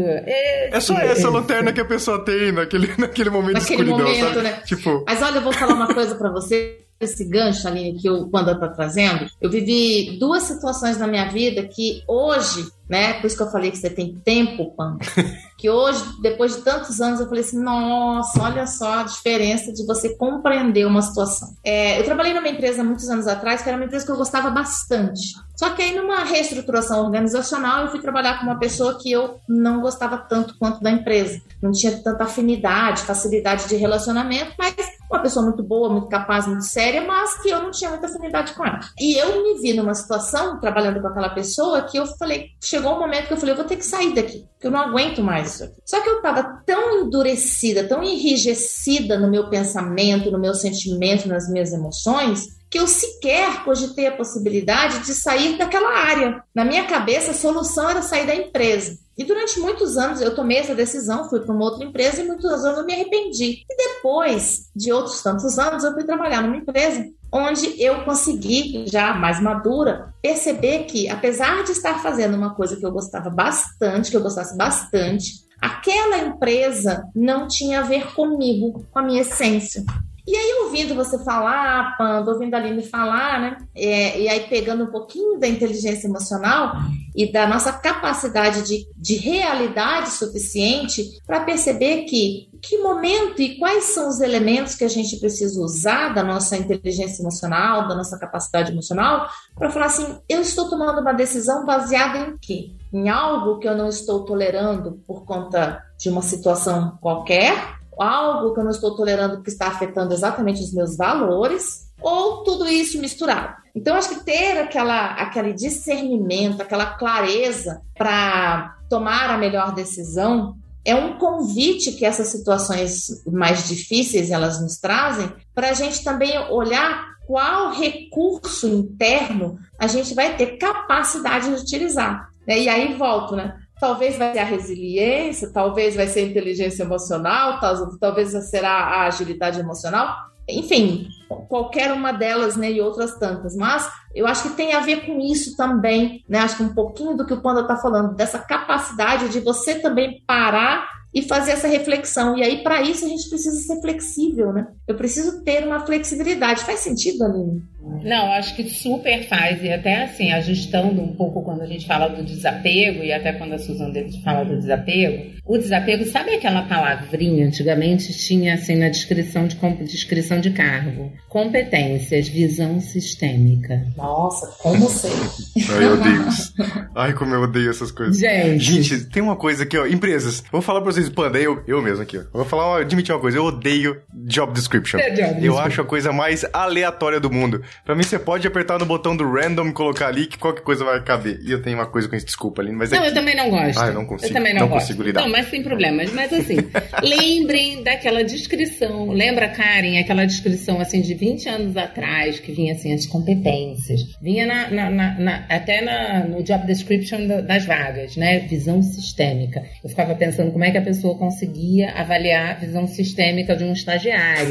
É só essa lanterna que a pessoa tem naquele momento de escuridão, sabe? Né? Tipo... Mas olha, eu vou falar uma coisa pra você. Esse gancho, Aline, que o Panda tá trazendo, eu vivi 2 situações na minha vida que hoje, né, por isso que eu falei que você tem tempo, Panda, que hoje, depois de tantos anos, eu falei assim, nossa, olha só a diferença de você compreender uma situação. Eu trabalhei numa empresa muitos anos atrás, que era uma empresa que eu gostava bastante. Só que aí, numa reestruturação organizacional, eu fui trabalhar com uma pessoa que eu não gostava tanto quanto da empresa. Não tinha tanta afinidade, facilidade de relacionamento, mas uma pessoa muito boa, muito capaz, muito séria, mas que eu não tinha muita afinidade com ela. E eu me vi numa situação, trabalhando com aquela pessoa, que eu falei, chegou um momento que eu falei, eu vou ter que sair daqui, porque eu não aguento mais isso aqui. Só que eu estava tão endurecida, tão enrijecida no meu pensamento, no meu sentimento, nas minhas emoções, que eu sequer cogitei a possibilidade de sair daquela área. Na minha cabeça, a solução era sair da empresa. E durante muitos anos eu tomei essa decisão, fui para uma outra empresa e muitos anos eu me arrependi. E depois de outros tantos anos, eu fui trabalhar numa empresa onde eu consegui, já mais madura, perceber que, apesar de estar fazendo uma coisa que eu gostava bastante, que eu gostasse bastante, aquela empresa não tinha a ver comigo, com a minha essência. E aí, ouvindo você falar, Panda, ouvindo a Aline falar, né? E aí pegando um pouquinho da inteligência emocional e da nossa capacidade de realidade suficiente para perceber que momento e quais são os elementos que a gente precisa usar da nossa inteligência emocional, da nossa capacidade emocional, para falar assim, eu estou tomando uma decisão baseada em quê? Em algo que eu não estou tolerando por conta de uma situação qualquer, algo que eu não estou tolerando que está afetando exatamente os meus valores, ou tudo isso misturado. Então, acho que ter aquele discernimento, aquela clareza para tomar a melhor decisão é um convite que essas situações mais difíceis elas nos trazem para a gente também olhar qual recurso interno a gente vai ter capacidade de utilizar. E aí volto, né? Talvez vai ser a resiliência, talvez vai ser a inteligência emocional, talvez será a agilidade emocional. Enfim, qualquer uma delas, né, e outras tantas. Mas eu acho que tem a ver com isso também, né? Acho que um pouquinho do que o Panda está falando, dessa capacidade de você também parar e fazer essa reflexão. E aí, para isso, a gente precisa ser flexível, né? Eu preciso ter uma flexibilidade. Faz sentido, Aline? Não, acho que super faz. E até assim, ajustando um pouco quando a gente fala do desapego, e até quando a Suzana fala do desapego, o desapego, sabe aquela palavrinha? Antigamente tinha assim na descrição de cargo. Competências, visão sistêmica. Nossa, como sei. Ai, eu odeio isso. Ai, como eu odeio essas coisas. Gente, tem uma coisa aqui, ó. Empresas. Vou falar pra vocês, Panda, eu mesmo aqui, ó. Vou admitir uma coisa. Eu odeio job description. Eu acho a coisa mais aleatória do mundo. Pra mim, você pode apertar no botão do random e colocar ali que qualquer coisa vai caber. E eu tenho uma coisa com isso, desculpa, Aline, mas não, eu também não gosto. Eu não consigo. Eu também não gosto. Consigo lidar. Não, mas sem problemas. Mas assim, lembrem daquela descrição. Lembra, Karen, aquela descrição assim de 20 anos atrás, que vinha assim, as competências. Vinha até no job description das vagas, né? Visão sistêmica. Eu ficava pensando como é que a pessoa conseguia avaliar a visão sistêmica de um estagiário.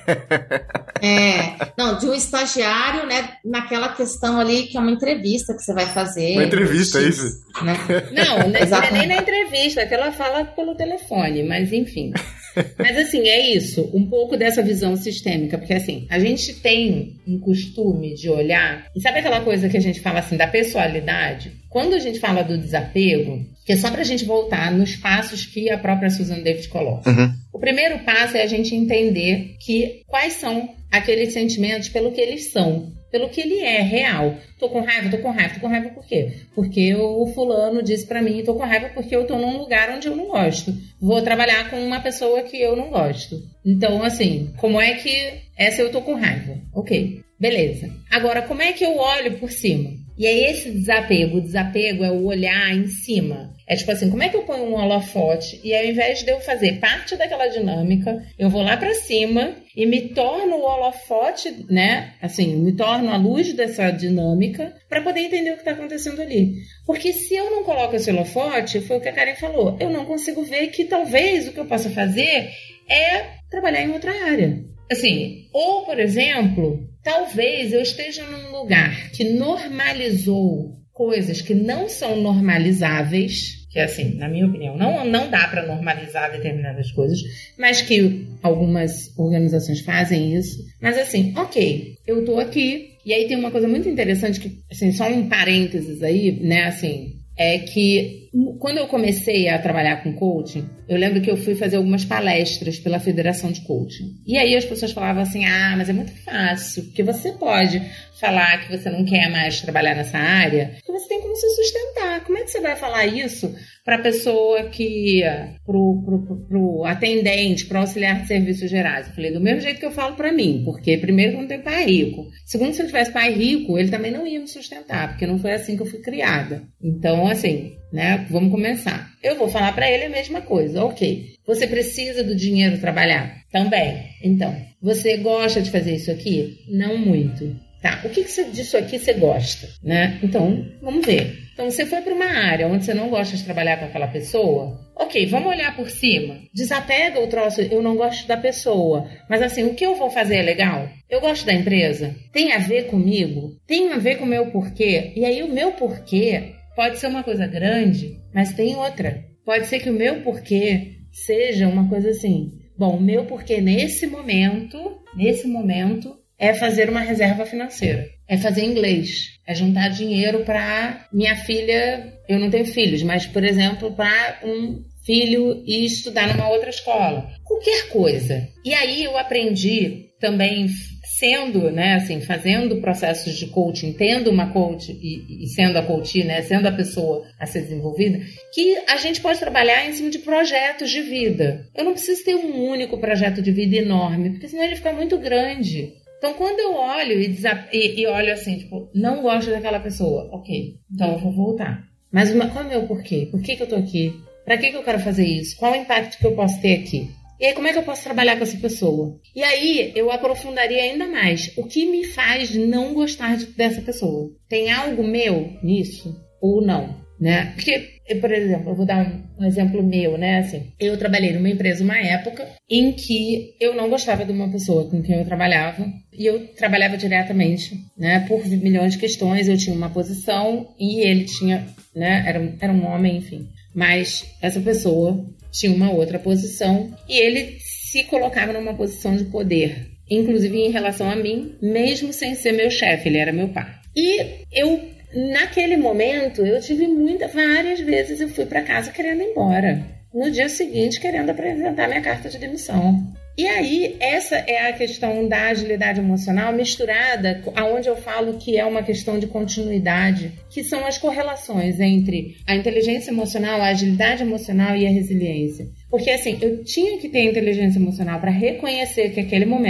Não, de um estagiário, né, naquela questão ali que é uma entrevista que você vai fazer. Uma entrevista, é isso? Né? Não, nem na entrevista, que ela fala pelo telefone, mas enfim. Mas assim, é isso, um pouco dessa visão sistêmica, porque assim, a gente tem um costume de olhar, e sabe aquela coisa que a gente fala assim, da pessoalidade? Quando a gente fala do desapego, que é só pra gente voltar nos passos que a própria Susan David coloca. O primeiro passo é a gente entender quais são aqueles sentimentos pelo que eles são, pelo que ele é real. Tô com raiva por quê? Porque o fulano disse pra mim, tô com raiva porque eu tô num lugar onde eu não gosto. Vou trabalhar com uma pessoa que eu não gosto. Então, assim, como é que essa eu tô com raiva? Ok, beleza. Agora, como é que eu olho por cima? E é esse desapego. O desapego é o olhar em cima. É tipo assim, como é que eu ponho um holofote e ao invés de eu fazer parte daquela dinâmica, eu vou lá pra cima e me torno o holofote, né? Assim, me torno a luz dessa dinâmica pra poder entender o que tá acontecendo ali. Porque se eu não coloco esse holofote, foi o que a Karen falou, eu não consigo ver que talvez o que eu possa fazer é trabalhar em outra área. Assim, ou, por exemplo, talvez eu esteja num lugar que normalizou coisas que não são normalizáveis, que assim, na minha opinião, não dá para normalizar determinadas coisas, mas que algumas organizações fazem isso. Mas assim, ok, eu tô aqui, e aí tem uma coisa muito interessante que, assim, só um parênteses aí, né, assim, é que quando eu comecei a trabalhar com coaching, eu lembro que eu fui fazer algumas palestras pela Federação de Coaching. E aí as pessoas falavam assim, mas é muito fácil, porque você pode falar que você não quer mais trabalhar nessa área, porque você tem como se sustentar. Como é que você vai falar isso para a pessoa pro atendente, pro auxiliar de serviços gerais? Eu falei, do mesmo jeito que eu falo para mim, porque primeiro que eu não tenho pai rico. Segundo, se eu tivesse pai rico, ele também não ia me sustentar, porque não foi assim que eu fui criada. Então, assim, né, vamos começar. Eu vou falar para ele a mesma coisa. Ok, você precisa do dinheiro trabalhar? Também. Então, você gosta de fazer isso aqui? Não muito. Tá, o que disso aqui você gosta, né? Então, vamos ver. Então, você foi para uma área onde você não gosta de trabalhar com aquela pessoa? Ok, vamos olhar por cima. Desapega o troço, eu não gosto da pessoa. Mas assim, o que eu vou fazer é legal? Eu gosto da empresa? Tem a ver comigo? Tem a ver com o meu porquê? E aí, o meu porquê pode ser uma coisa grande, mas tem outra. Pode ser que o meu porquê seja uma coisa assim. Bom, o meu porquê nesse momento, é fazer uma reserva financeira. É fazer inglês. É juntar dinheiro para minha filha. Eu não tenho filhos, mas, por exemplo, para um filho ir estudar numa outra escola. Qualquer coisa. E aí eu aprendi também, sendo, né, assim, fazendo processos de coaching, tendo uma coach e sendo a coach, né, sendo a pessoa a ser desenvolvida, que a gente pode trabalhar em cima de projetos de vida. Eu não preciso ter um único projeto de vida enorme, porque senão ele fica muito grande. Então, quando eu olho e olho assim, tipo, não gosto daquela pessoa, ok, então eu vou voltar. Mas qual é o meu porquê? Por que eu tô aqui? Pra que eu quero fazer isso? Qual o impacto que eu posso ter aqui? E aí, como é que eu posso trabalhar com essa pessoa? E aí, eu aprofundaria ainda mais. O que me faz não gostar dessa pessoa? Tem algo meu nisso? Ou não? Né? Porque, por exemplo, eu vou dar um exemplo meu, né? Assim, eu trabalhei numa empresa uma época em que eu não gostava de uma pessoa com quem eu trabalhava. E eu trabalhava diretamente, né? Por milhões de questões, eu tinha uma posição e ele tinha, né? Era um homem, enfim. Mas essa pessoa tinha uma outra posição e ele se colocava numa posição de poder, inclusive em relação a mim, mesmo sem ser meu chefe, ele era meu pai. E eu, naquele momento, eu tive várias vezes eu fui para casa querendo ir embora. No dia seguinte, querendo apresentar minha carta de demissão. E aí, essa é a questão da agilidade emocional misturada, aonde eu falo que é uma questão de continuidade, que são as correlações entre a inteligência emocional, a agilidade emocional e a resiliência. Porque, assim, eu tinha que ter inteligência emocional para reconhecer que aquele momento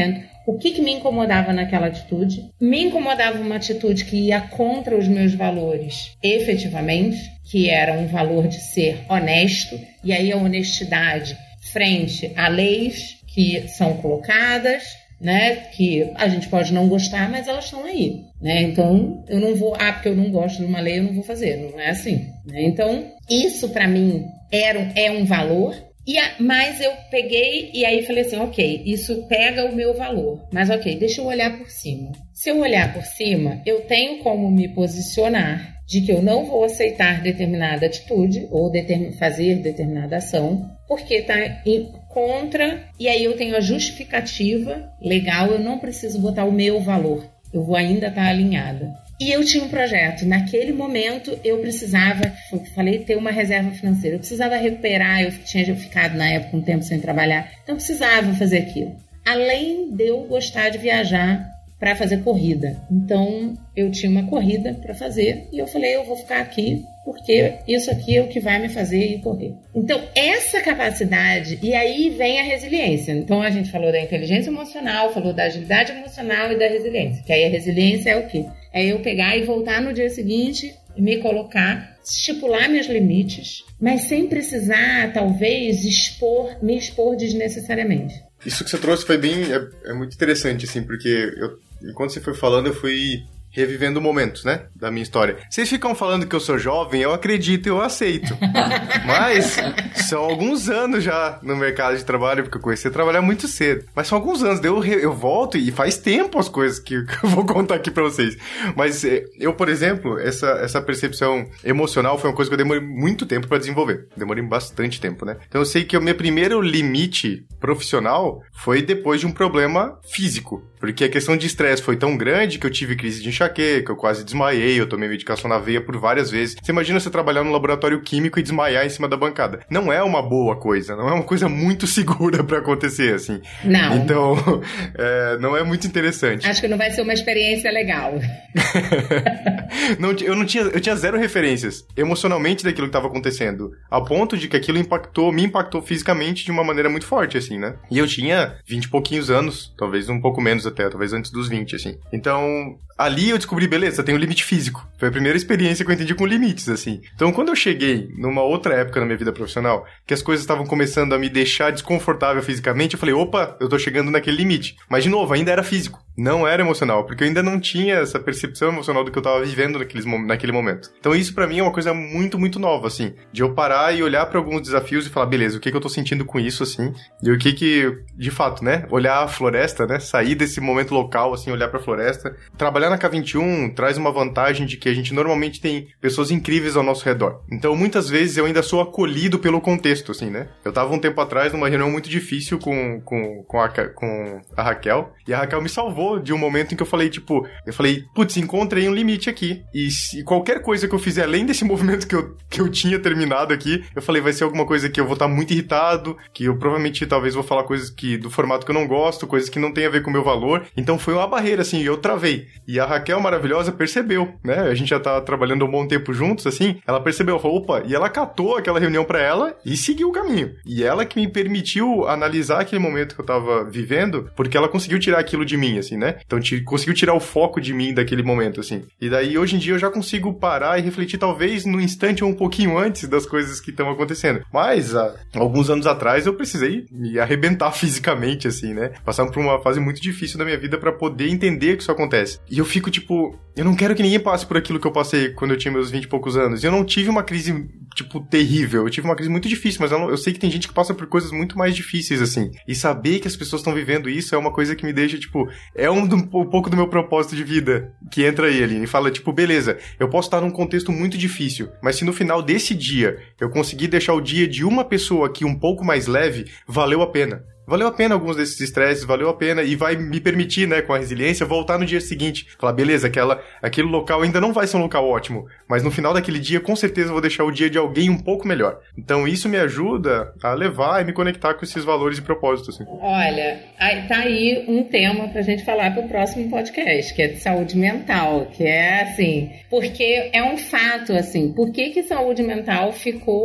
o que me incomodava naquela atitude. Me incomodava uma atitude que ia contra os meus valores, efetivamente, que era um valor de ser honesto, e aí a honestidade frente a leis que são colocadas, né, que a gente pode não gostar, mas elas estão aí, né? Então, eu não vou... porque eu não gosto de uma lei, eu não vou fazer. Não é assim, né? Então, isso para mim é um valor, mas eu peguei e aí falei assim, ok, isso pega o meu valor, mas ok, deixa eu olhar por cima. Se eu olhar por cima, eu tenho como me posicionar de que eu não vou aceitar determinada atitude ou fazer determinada ação, porque está contra, e aí eu tenho a justificativa legal, eu não preciso botar o meu valor, eu vou ainda estar alinhada. E eu tinha um projeto, naquele momento eu precisava, ter uma reserva financeira, eu precisava recuperar, eu tinha ficado na época um tempo sem trabalhar, então eu precisava fazer aquilo. Além de eu gostar de viajar para fazer corrida, então eu tinha uma corrida para fazer e eu falei, eu vou ficar aqui porque isso aqui é o que vai me fazer ir correr. Então essa capacidade, e aí vem a resiliência. Então a gente falou da inteligência emocional, falou da agilidade emocional e da resiliência, que aí a resiliência é o quê? É eu pegar e voltar no dia seguinte e me colocar, estipular meus limites, mas sem precisar, talvez, me expor desnecessariamente. Isso que você trouxe foi bem... É muito interessante, assim, porque enquanto você foi falando, eu fui revivendo momentos, né, da minha história. Vocês ficam falando que eu sou jovem, eu acredito, eu aceito. Mas são alguns anos já no mercado de trabalho, porque eu comecei a trabalhar muito cedo. Mas são alguns anos, eu volto e faz tempo as coisas que eu vou contar aqui pra vocês. Mas eu, por exemplo, essa percepção emocional foi uma coisa que eu demorei muito tempo pra desenvolver. Demorei bastante tempo, né? Então eu sei que o meu primeiro limite profissional foi depois de um problema físico. Porque a questão de estresse foi tão grande que eu tive crise de enxaqueca, eu quase desmaiei, eu tomei medicação na veia por várias vezes. Você imagina você trabalhar num laboratório químico e desmaiar em cima da bancada. Não é uma boa coisa, não é uma coisa muito segura pra acontecer, assim. Não. Então, não é muito interessante. Acho que não vai ser uma experiência legal. Eu tinha zero referências emocionalmente daquilo que estava acontecendo, ao ponto de que aquilo me impactou fisicamente de uma maneira muito forte, assim, né? E eu tinha 20 e pouquinhos anos, talvez um pouco menos até, talvez antes dos 20, assim. Então, ali eu descobri, beleza, tem um limite físico. Foi a primeira experiência que eu entendi com limites, assim. Então, quando eu cheguei numa outra época na minha vida profissional, que as coisas estavam começando a me deixar desconfortável fisicamente, eu falei, opa, eu tô chegando naquele limite. Mas, de novo, ainda era físico. Não era emocional, porque eu ainda não tinha essa percepção emocional do que eu tava vivendo naquele momento. Então isso pra mim é uma coisa muito, muito nova, assim, de eu parar e olhar pra alguns desafios e falar, beleza, o que eu tô sentindo com isso, assim, e o que de fato, né, olhar a floresta, né, sair desse momento local, assim, olhar pra floresta. Trabalhar na K21 traz uma vantagem de que a gente normalmente tem pessoas incríveis ao nosso redor. Então muitas vezes eu ainda sou acolhido pelo contexto, assim, né. Eu tava um tempo atrás numa reunião muito difícil com a Raquel, e a Raquel me salvou de um momento em que eu falei, putz, encontrei um limite aqui. E qualquer coisa que eu fizer além desse movimento que eu tinha terminado aqui, eu falei, vai ser alguma coisa que eu vou estar muito irritado, que eu provavelmente talvez vou falar coisas do formato que eu não gosto, coisas que não tem a ver com o meu valor. Então foi uma barreira, assim, e eu travei. E a Raquel maravilhosa percebeu, né? A gente já tá trabalhando um bom tempo juntos, assim, ela percebeu, falou, opa, e ela catou aquela reunião pra ela e seguiu o caminho. E ela que me permitiu analisar aquele momento que eu tava vivendo, porque ela conseguiu tirar aquilo de mim, assim, né? Então conseguiu tirar o foco de mim daquele momento, assim. E daí, hoje em dia, eu já consigo parar e refletir, talvez, no instante ou um pouquinho antes das coisas que estão acontecendo. Mas, alguns anos atrás, eu precisei me arrebentar fisicamente, assim, né? Passar por uma fase muito difícil da minha vida pra poder entender que isso acontece. E eu fico, eu não quero que ninguém passe por aquilo que eu passei quando eu tinha meus 20 e poucos anos. Eu não tive uma crise, terrível. Eu tive uma crise muito difícil, mas eu sei que tem gente que passa por coisas muito mais difíceis, assim. E saber que as pessoas estão vivendo isso é uma coisa que me deixa, é um pouco do meu propósito de vida que entra aí, Aline, e fala, beleza, eu posso estar num contexto muito difícil, mas se no final desse dia eu conseguir deixar o dia de uma pessoa aqui um pouco mais leve, valeu a pena. Valeu a pena alguns desses estresses, valeu a pena e vai me permitir, né, com a resiliência, voltar no dia seguinte. Falar, beleza, aquele local ainda não vai ser um local ótimo, mas no final daquele dia, com certeza, eu vou deixar o dia de alguém um pouco melhor. Então, isso me ajuda a levar e me conectar com esses valores e propósitos, assim. Olha, tá aí um tema pra gente falar pro próximo podcast, que é de saúde mental, que é, assim, porque é um fato, assim, por que saúde mental ficou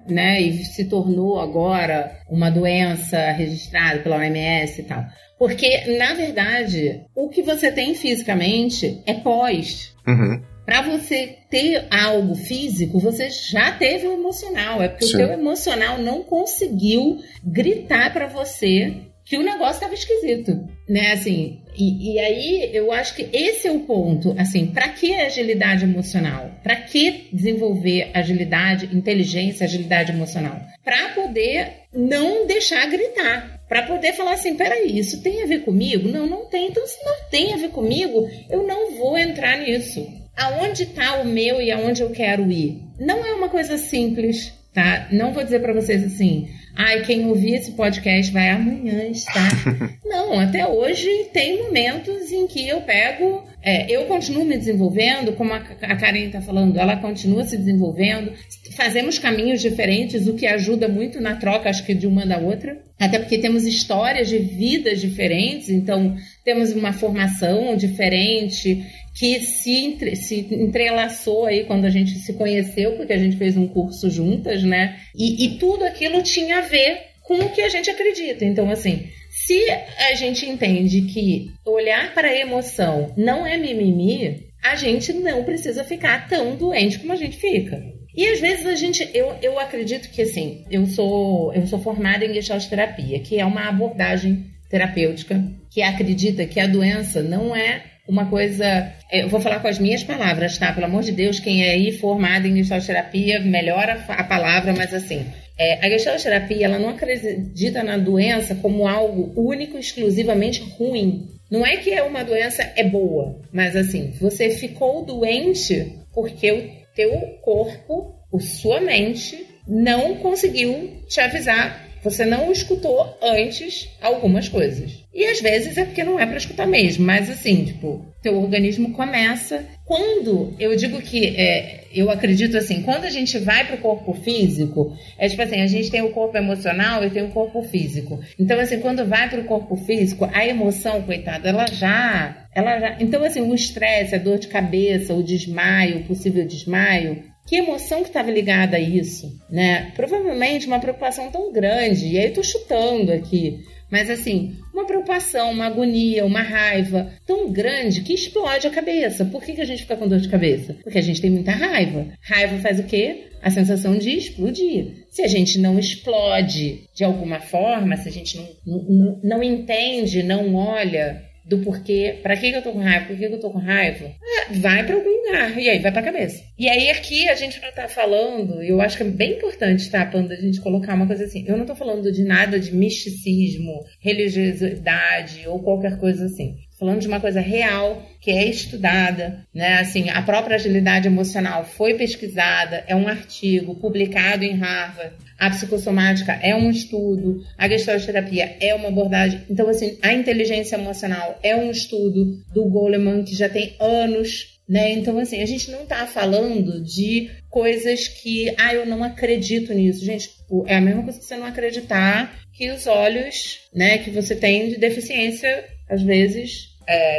né, e se tornou agora uma doença registrada pela OMS e tal. Porque, na verdade, o que você tem fisicamente é pós. Para você ter algo físico, você já teve o emocional. É porque o teu emocional não conseguiu gritar para você que o negócio estava esquisito, né? Assim, e aí eu acho que esse é o ponto. Assim, para que agilidade emocional? Para que desenvolver agilidade, inteligência, agilidade emocional? Para poder não deixar gritar. Para poder falar assim, peraí, isso tem a ver comigo? Não, não tem. Então, se não tem a ver comigo, eu não vou entrar nisso. Aonde está o meu e aonde eu quero ir? Não é uma coisa simples, tá? Não vou dizer para vocês assim, quem ouvir esse podcast vai amanhã estar. Não, até hoje tem momentos em que eu pego... eu continuo me desenvolvendo, como a Karen está falando, ela continua se desenvolvendo. Fazemos caminhos diferentes, o que ajuda muito na troca, acho que de uma da outra. Até porque temos histórias de vidas diferentes, então temos uma formação diferente que se entrelaçou aí quando a gente se conheceu, porque a gente fez um curso juntas, né? E tudo aquilo tinha a ver com o que a gente acredita. Então, assim, se a gente entende que olhar para a emoção não é mimimi, a gente não precisa ficar tão doente como a gente fica. E às vezes eu acredito que, assim, eu sou formada em Gestalt terapia, que é uma abordagem terapêutica que acredita que a doença não é uma coisa... Eu vou falar com as minhas palavras, tá? Pelo amor de Deus, quem é aí formado em Gestalt terapia, melhora a palavra, mas assim... a Gestalt terapia, ela não acredita na doença como algo único, exclusivamente ruim. Não é que uma doença é boa, mas assim, você ficou doente porque o teu corpo, a sua mente, não conseguiu te avisar. Você não escutou antes algumas coisas. E às vezes é porque não é para escutar mesmo. Mas assim, tipo, teu organismo começa... Quando eu digo que... eu acredito assim, quando a gente vai pro corpo físico, é tipo assim, a gente tem o corpo emocional e tem o corpo físico. Então assim, quando vai pro corpo físico, a emoção, coitada, ela já... Então assim, o estresse, a dor de cabeça, o desmaio, o possível desmaio... Que emoção que estava ligada a isso, né? Provavelmente uma preocupação tão grande, e aí eu tô chutando aqui, mas assim, uma preocupação, uma agonia, uma raiva tão grande que explode a cabeça. Por que a gente fica com dor de cabeça? Porque a gente tem muita raiva. Raiva faz o quê? A sensação de explodir. Se a gente não explode de alguma forma, se a gente não entende, não olha... do porquê, pra que eu tô com raiva, por que eu tô com raiva, vai pra algum lugar, e aí vai pra cabeça. E aí aqui a gente não tá falando, eu acho que é bem importante, tá, Panda, a gente colocar uma coisa assim, eu não tô falando de nada de misticismo, religiosidade ou qualquer coisa assim. Falando de uma coisa real, que é estudada, né? Assim, a própria agilidade emocional foi pesquisada, é um artigo publicado em Harvard, a psicossomática é um estudo, a Gestalt terapia é uma abordagem. Então, assim, a inteligência emocional é um estudo do Goleman, que já tem anos, né? Então, assim, a gente não está falando de coisas que, eu não acredito nisso. Gente, é a mesma coisa que você não acreditar que os olhos, né, que você tem de deficiência, às vezes...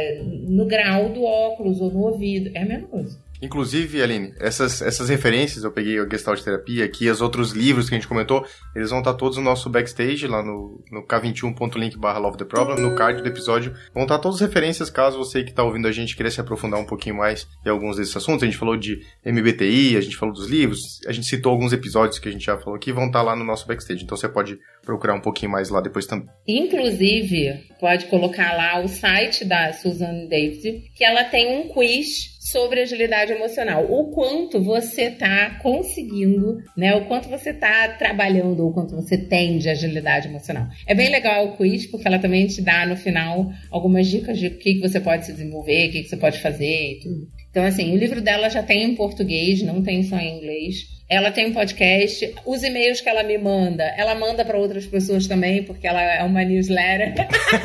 no grau do óculos ou no ouvido, é a mesma coisa. Inclusive, Aline, essas referências, eu peguei a Gestalt terapia aqui, os outros livros que a gente comentou, eles vão estar todos no nosso backstage, lá no k21.link/Love the Problem, no card do episódio. Vão estar todas as referências, caso você que está ouvindo a gente queira se aprofundar um pouquinho mais em alguns desses assuntos. A gente falou de MBTI, a gente falou dos livros, a gente citou alguns episódios que a gente já falou aqui, vão estar lá no nosso backstage. Então você pode procurar um pouquinho mais lá depois também. Inclusive, pode colocar lá o site da Susan David, que ela tem um quiz sobre agilidade emocional. O quanto você está conseguindo, né? O quanto você está trabalhando, ou o quanto você tem de agilidade emocional. É bem legal o quiz, porque ela também te dá, no final, algumas dicas de o que você pode se desenvolver, o que você pode fazer e tudo. Então, assim, o livro dela já tem em português, não tem só em inglês. Ela tem um podcast. Os e-mails que ela me manda, ela manda para outras pessoas também, porque ela é uma newsletter.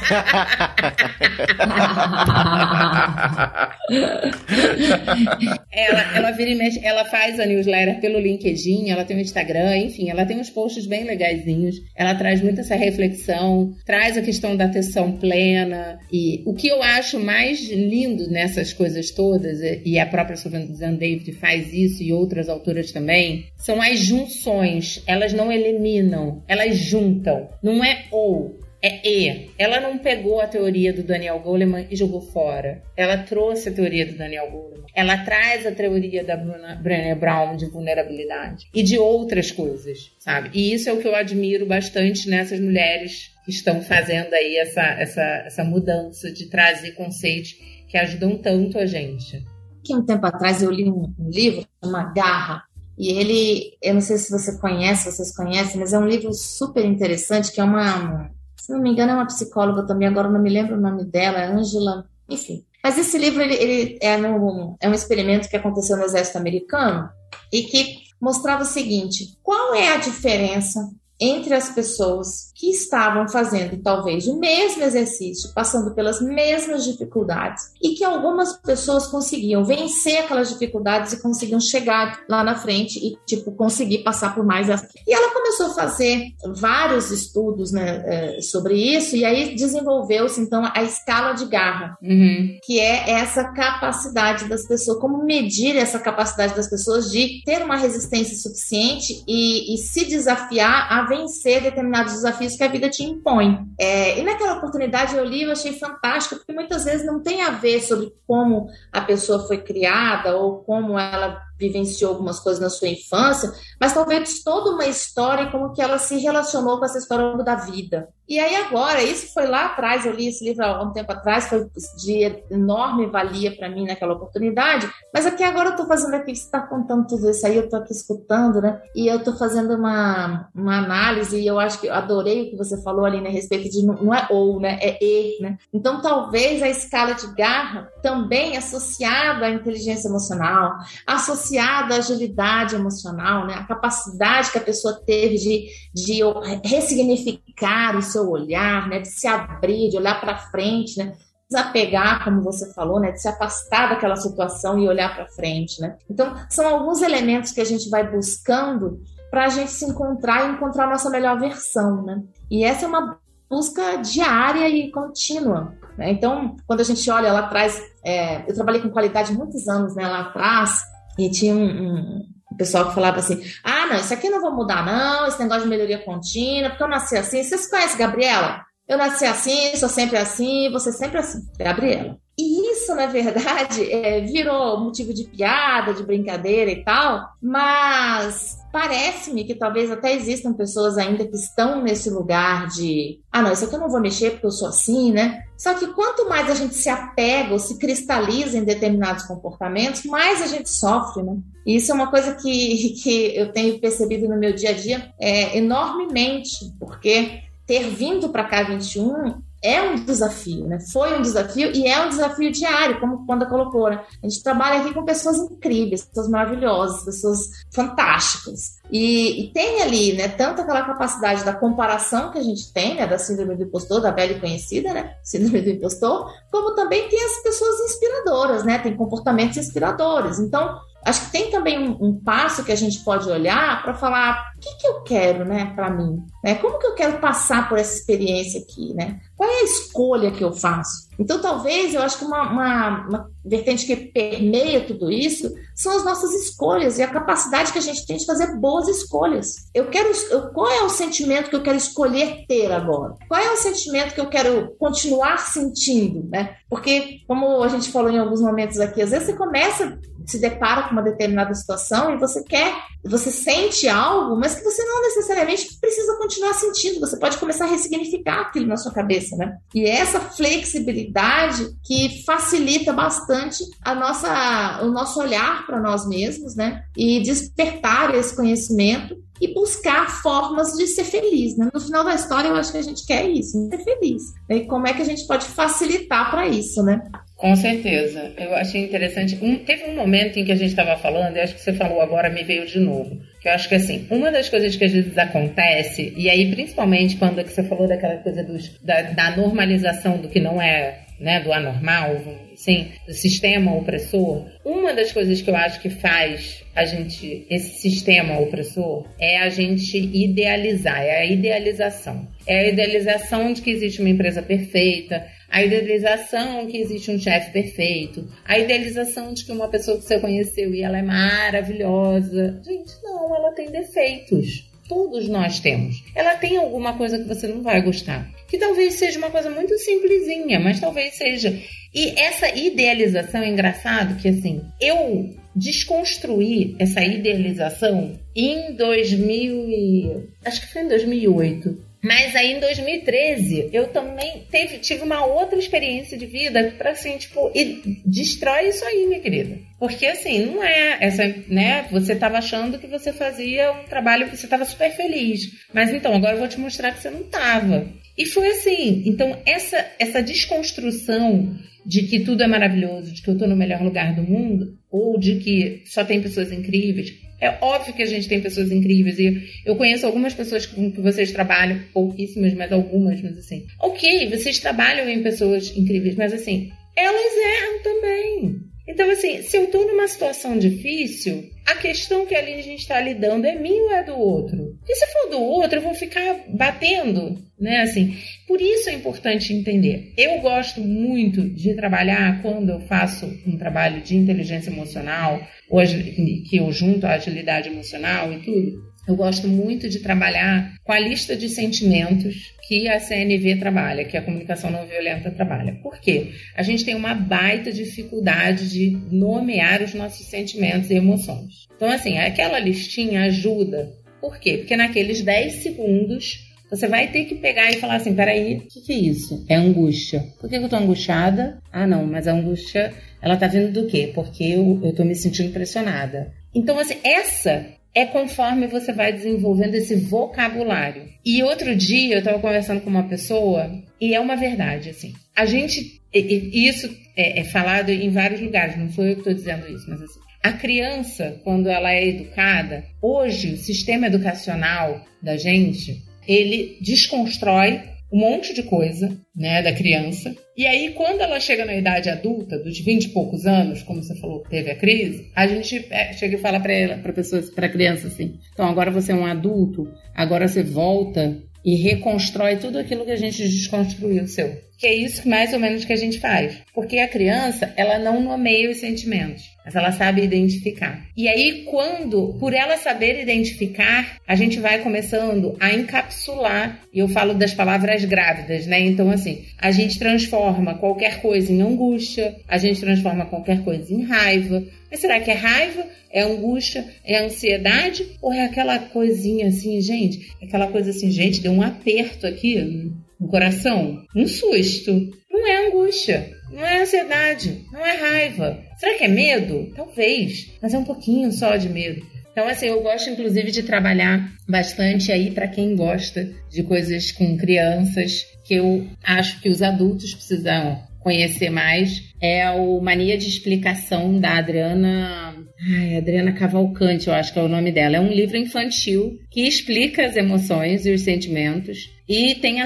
ela vira e mexe, ela faz a newsletter pelo LinkedIn, ela tem um Instagram, enfim, ela tem uns posts bem legaizinhos. Ela traz muito essa reflexão, traz a questão da atenção plena. E o que eu acho mais lindo nessas coisas todas, e a própria Susan David faz isso, e outras autoras também, são as junções. Elas não eliminam, elas juntam. Não é ou, é e. Ela não pegou a teoria do Daniel Goleman e jogou fora. Ela trouxe a teoria do Daniel Goleman. Ela traz a teoria da Brené Brown de vulnerabilidade e de outras coisas, sabe? E isso é o que eu admiro bastante nessas mulheres que estão fazendo aí essa mudança de trazer conceitos que ajudam tanto a gente. Aqui um tempo atrás eu li um livro, uma Garra, e ele, eu não sei se vocês conhecem, mas é um livro super interessante, que é se não me engano, é uma psicóloga também, agora não me lembro o nome dela, é Angela, enfim. Mas esse livro ele é um experimento que aconteceu no exército americano e que mostrava o seguinte: qual é a diferença entre as pessoas que estavam fazendo talvez o mesmo exercício, passando pelas mesmas dificuldades, e que algumas pessoas conseguiam vencer aquelas dificuldades e conseguiam chegar lá na frente e, conseguir passar por mais. E ela começou a fazer vários estudos, né, sobre isso, e aí desenvolveu-se, então, a escala de Garra, que é essa capacidade das pessoas, como medir essa capacidade das pessoas de ter uma resistência suficiente e se desafiar a vencer determinados desafios que a vida te impõe. E naquela oportunidade eu li, eu achei fantástico, porque muitas vezes não tem a ver sobre como a pessoa foi criada ou como ela vivenciou algumas coisas na sua infância, mas talvez toda uma história, como que ela se relacionou com essa história ao longo da vida. E aí agora, isso foi lá atrás, eu li esse livro há um tempo atrás, foi de enorme valia para mim naquela oportunidade, mas aqui agora eu estou fazendo aqui, você está contando tudo isso aí, eu estou aqui escutando, né, e eu estou fazendo uma análise, e eu acho que eu adorei o que você falou ali, né, a respeito de, não é ou, né, é e, né, então talvez a escala de Garra também associada à inteligência emocional, associada à agilidade emocional, né, a capacidade que a pessoa teve de ressignificar o seu olhar, né, de se abrir, de olhar para frente, né, desapegar, como você falou, né, de se afastar daquela situação e olhar para frente, né. Então, são alguns elementos que a gente vai buscando para a gente se encontrar e encontrar a nossa melhor versão, né. E essa é uma busca diária e contínua, né. Então, quando a gente olha lá atrás, eu trabalhei com qualidade muitos anos, né, lá atrás, e tinha um pessoal que falava assim, não, isso aqui eu não vou mudar não, esse negócio de melhoria contínua, porque eu nasci assim. Vocês conhecem Gabriela? Eu nasci assim, sou sempre assim, você sempre assim. Gabriela. E isso, na verdade, virou motivo de piada, de brincadeira e tal, mas parece-me que talvez até existam pessoas ainda que estão nesse lugar de não, isso aqui eu não vou mexer porque eu sou assim, né? Só que quanto mais a gente se apega ou se cristaliza em determinados comportamentos, mais a gente sofre, né? E isso é uma coisa que eu tenho percebido no meu dia a dia enormemente, porque ter vindo para a K21 é um desafio, né? Foi um desafio e é um desafio diário, como o Panda colocou, né? A gente trabalha aqui com pessoas incríveis, pessoas maravilhosas, pessoas fantásticas. E tem ali, né, tanto aquela capacidade da comparação que a gente tem, né, da síndrome do impostor, da velha e conhecida, né, síndrome do impostor, como também tem as pessoas inspiradoras, né, tem comportamentos inspiradores. Então, acho que tem também um passo que a gente pode olhar para falar o que eu quero, né, para mim, né? Como que eu quero passar por essa experiência aqui, né? Qual é a escolha que eu faço? Então, talvez, eu acho que uma vertente que permeia tudo isso são as nossas escolhas e a capacidade que a gente tem de fazer boas escolhas. Qual é o sentimento que eu quero escolher ter agora? Qual é o sentimento que eu quero continuar sentindo, né? Porque, como a gente falou em alguns momentos aqui, às vezes você se depara com uma determinada situação e você sente algo, mas que você não necessariamente precisa continuar sentindo. Você pode começar a ressignificar aquilo na sua cabeça, né? E essa flexibilidade que facilita bastante o nosso olhar para nós mesmos, né? E despertar esse conhecimento e buscar formas de ser feliz, né? No final da história, eu acho que a gente quer isso, ser feliz. E como é que a gente pode facilitar para isso, né? Com certeza. Eu achei interessante. Teve um momento em que a gente estava falando, e acho que você falou agora, me veio de novo. Que eu acho que, assim, uma das coisas que às vezes acontece, e aí principalmente quando você falou daquela coisa da normalização do que não é né, do anormal, assim, do sistema opressor, uma das coisas que eu acho que faz esse sistema opressor é a gente idealizar, é a idealização. É a idealização de que existe uma empresa perfeita, a idealização que existe um chefe perfeito, a idealização de que uma pessoa que você conheceu e ela é maravilhosa. Gente, não, ela tem defeitos. Todos nós temos. Ela tem alguma coisa que você não vai gostar. Que talvez seja uma coisa muito simplesinha, mas talvez seja. E essa idealização é engraçado que, assim, eu desconstruí essa idealização em acho que foi em 2008. Mas aí em 2013 eu também tive uma outra experiência de vida para assim, tipo, e destrói isso aí, minha querida. Porque assim, não é essa, né? Você estava achando que você fazia um trabalho que você estava super feliz. Mas então, agora eu vou te mostrar que você não estava. E foi assim. Então, essa desconstrução de que tudo é maravilhoso, de que eu estou no melhor lugar do mundo, ou de que só tem pessoas incríveis. É óbvio que a gente tem pessoas incríveis, e eu conheço algumas pessoas com que vocês trabalham, pouquíssimas, mas algumas, mas assim, ok, vocês trabalham em pessoas incríveis, mas assim, elas erram também. Então, assim, se eu tô numa situação difícil, a questão que ali a gente está lidando é minha ou é do outro? Porque se for do outro, eu vou ficar batendo, né, assim. Por isso é importante entender. Eu gosto muito de trabalhar quando eu faço um trabalho de inteligência emocional, que eu junto à agilidade emocional e tudo. Eu gosto muito de trabalhar com a lista de sentimentos que a CNV trabalha, que a comunicação não violenta trabalha. Por quê? A gente tem uma baita dificuldade de nomear os nossos sentimentos e emoções. Então, assim, aquela listinha ajuda. Por quê? Porque naqueles 10 segundos você vai ter que pegar e falar assim, peraí, o que é isso? É angústia. Por que eu tô angustiada? Ah, não, mas a angústia, ela tá vindo do quê? Porque eu tô me sentindo pressionada. Então, assim, essa é conforme você vai desenvolvendo esse vocabulário. E outro dia eu estava conversando com uma pessoa, e é uma verdade, assim. A gente, isso é falado em vários lugares, não sou eu que estou dizendo isso, mas assim, a criança, quando ela é educada, hoje o sistema educacional da gente, ele desconstrói um monte de coisa, né, da criança. E aí, quando ela chega na idade adulta, dos 20 e poucos anos, como você falou que teve a crise, a gente chega e fala para a criança assim, então agora você é um adulto, agora você volta e reconstrói tudo aquilo que a gente desconstruiu seu. Que é isso mais ou menos que a gente faz. Porque a criança, ela não nomeia os sentimentos, mas ela sabe identificar. E aí, por ela saber identificar, a gente vai começando a encapsular, e eu falo das palavras grávidas, né? Então, assim, a gente transforma qualquer coisa em angústia, a gente transforma qualquer coisa em raiva. Mas será que é raiva? É angústia? É ansiedade? Ou é aquela coisinha assim, gente? Aquela coisa assim, gente, deu um aperto aqui no coração, um susto. Não é angústia, não é ansiedade, não é raiva. Será que é medo? Talvez, mas é um pouquinho só de medo. Então, assim, eu gosto, inclusive, de trabalhar bastante aí para quem gosta de coisas com crianças, que eu acho que os adultos precisam conhecer mais. É o Mania de Explicação, da Adriana Cavalcante, eu acho que é o nome dela. É um livro infantil que explica as emoções e os sentimentos. E tem